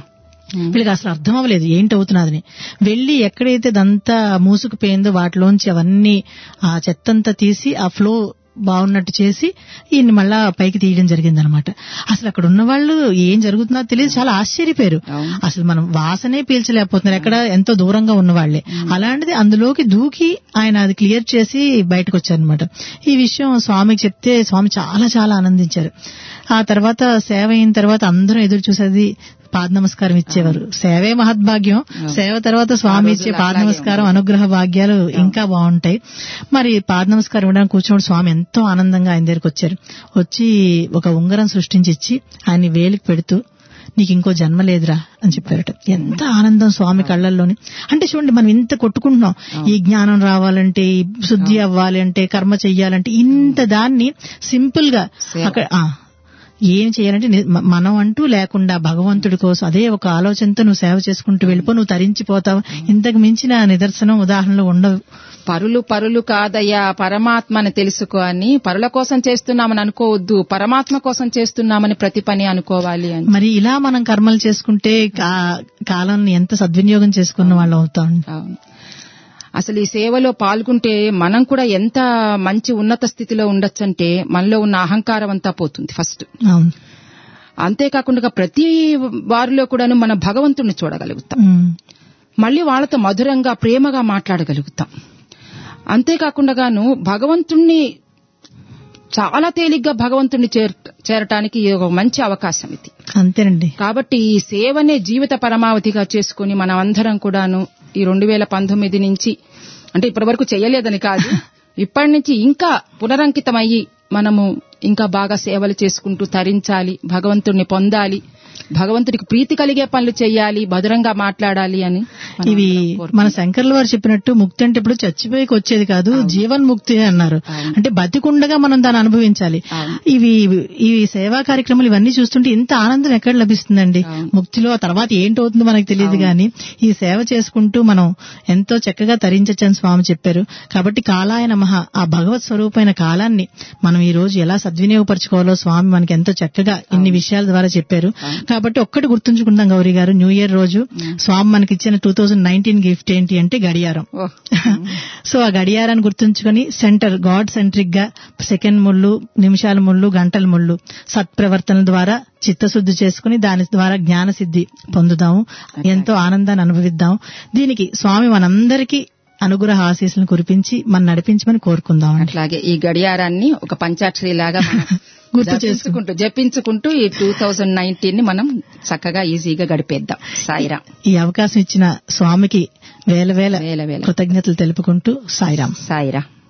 వీళ్ళకి అసలు అర్థం అవ్వలేదు ఏంటి అవుతున్నదని. వెళ్లి ఎక్కడైతే దంతా మూసుకుపోయిందో వాటిలోంచి అవన్నీ ఆ చెత్తంతా తీసి ఆ ఫ్లో బాగున్నట్టు చేసి ఈయన్ని మళ్ళా పైకి తీయడం జరిగిందనమాట. అసలు అక్కడ ఉన్న వాళ్ళు ఏం జరుగుతుందో తెలియదు, చాలా ఆశ్చర్యపోయారు. అసలు మనం వాసనే పీల్చలేకపోతున్నారు, ఎక్కడ ఎంతో దూరంగా ఉన్న వాళ్లే. అలాంటిది అందులోకి దూకి ఆయన అది క్లియర్ చేసి బయటకు వచ్చారనమాట. ఈ విషయం స్వామికి చెప్తే స్వామి చాలా చాలా ఆనందించారు. ఆ తర్వాత సేవ అయిన తర్వాత అందరూ ఎదురు చూసేది పాద నమస్కారం ఇచ్చేవారు. సేవే మహద్భాగ్యం, సేవ తర్వాత స్వామి ఇచ్చే పాద నమస్కారం అనుగ్రహ భాగ్యాలు ఇంకా బాగుంటాయి. మరి పాద నమస్కారం ఇవ్వడానికి కూర్చోండి స్వామి ఎంతో ఆనందంగా ఆయన దగ్గరికి వచ్చారు. వచ్చి ఒక ఉంగరం సృష్టించి ఇచ్చి ఆయన్ని వేలికి పెడుతూ నీకు ఇంకో జన్మ లేదురా అని చెప్పారట. ఎంత ఆనందం స్వామి కళ్ళల్లోని. అంటే చూడండి, మనం ఇంత కొట్టుకుంటున్నాం, ఈ జ్ఞానం రావాలంటే, ఈ శుద్ధి అవ్వాలి అంటే, కర్మ చెయ్యాలంటే, ఇంత దాన్ని సింపుల్ గా అక్కడ ఏం చేయాలంటే మనం అంటూ లేకుండా భగవంతుడి కోసం అదే ఒక ఆలోచనతో నువ్వు సేవ చేసుకుంటూ వెళ్ళిపో, నువ్వు తరించిపోతావు. ఇంతకు మించిన నిదర్శనం ఉదాహరణలు ఉండవు. పరులు పరులు కాదయ్యా పరమాత్మని తెలుసుకో అని, పరుల కోసం చేస్తున్నామని అనుకోవద్దు, పరమాత్మ కోసం చేస్తున్నామని ప్రతి పని అనుకోవాలి అని. మరి ఇలా మనం కర్మలు చేసుకుంటే కాలాన్ని ఎంత సద్వినియోగం చేసుకున్న వాళ్ళు అవుతాం. అసలు ఈ సేవలో పాల్గొంటే మనం కూడా ఎంత మంచి ఉన్నత స్థితిలో ఉండొచ్చంటే మనలో ఉన్న అహంకారం అంతా పోతుంది ఫస్ట్. అంతేకాకుండా ప్రతి వారిలో కూడాను మన భగవంతుడిని చూడగలుగుతాం, మళ్ళీ వాళ్ళతో మధురంగా ప్రేమగా మాట్లాడగలుగుతాం. అంతేకాకుండాను భగవంతుణ్ణి చాలా తేలిగ్గా భగవంతుణ్ణి చేరటానికి ఒక మంచి అవకాశం ఇది. అంతేనండి. కాబట్టి ఈ సేవనే జీవిత పరమావధిగా చేసుకుని మనం అందరం కూడాను ఈ రెండు వేల పంతొమ్మిది నుంచి, అంటే ఇప్పటి వరకు చేయలేదని కాదు, ఇప్పటి నుంచి ఇంకా పునరంకితమయ్యి మనము ఇంకా బాగా సేవలు చేసుకుంటూ తరించాలి, భగవంతుణ్ణి పొందాలి, భగవంతుడికి ప్రీతి కలిగే పనులు చేయాలి, భద్రంగా మాట్లాడాలి అని. ఇవి మన శంకర్ల వారు చెప్పినట్టు ముక్తి అంటే ఇప్పుడు చచ్చిపోయికి వచ్చేది కాదు, జీవన్ ముక్తి అన్నారు. అంటే బతికుండగా మనం దాన్ని అనుభవించాలి. ఇవి ఈ సేవా కార్యక్రమాలు ఇవన్నీ చూస్తుంటే ఇంత ఆనందం ఎక్కడ లభిస్తుందండి. ముక్తిలో తర్వాత ఏంటవుతుందో మనకు తెలియదు గాని ఈ సేవ చేసుకుంటూ మనం ఎంతో చక్కగా తరించచ్చని స్వామి చెప్పారు. కాబట్టి కాలాయ నమః, ఆ భగవత్ స్వరూపమైన కాలాన్ని మనం ఈ రోజు ఎలా సద్వినియోగపరచుకోవాలో స్వామి మనకి ఎంతో చక్కగా ఇన్ని విషయాల ద్వారా చెప్పారు. కాబట్టి ఒక్కటి గుర్తుంచుకుందాం గౌరీ గారు, న్యూ ఇయర్ రోజు స్వామి మనకి ఇచ్చిన టూ థౌజండ్ నైన్టీన్ గిఫ్ట్ ఏంటి అంటే గడియారం. సో ఆ గడియారాన్ని గుర్తుంచుకొని సెంటర్ గాడ్ సెంట్రిక్ గా సెకండ్ ముళ్ళు, నిమిషాల ముళ్ళు, గంటల ముళ్ళు సత్ప్రవర్తన ద్వారా చిత్తశుద్ధి చేసుకుని దాని ద్వారా జ్ఞాన సిద్ధి పొందుదాము, ఎంతో ఆనందాన్ని అనుభవిద్దాం. దీనికి స్వామి మనందరికీ అనుగ్రహ ఆశీస్సులను కురిపించి మనం నడిపించమని కోరుకుందాం. అట్లాగే ఈ గడియారాన్ని ఒక పంచాక్షరి లాగా గుర్తు చేసుకుంటూ జపించుకుంటూ ఈ టూ థౌజండ్ నైన్టీన్ ని మనం చక్కగా ఈజీగా గడిపేద్దాం. సాయిరాం. ఈ అవకాశం ఇచ్చిన స్వామికి వేల వేల కృతజ్ఞతలు తెలుపుకుంటూ సాయిరాం. సాయిరాం.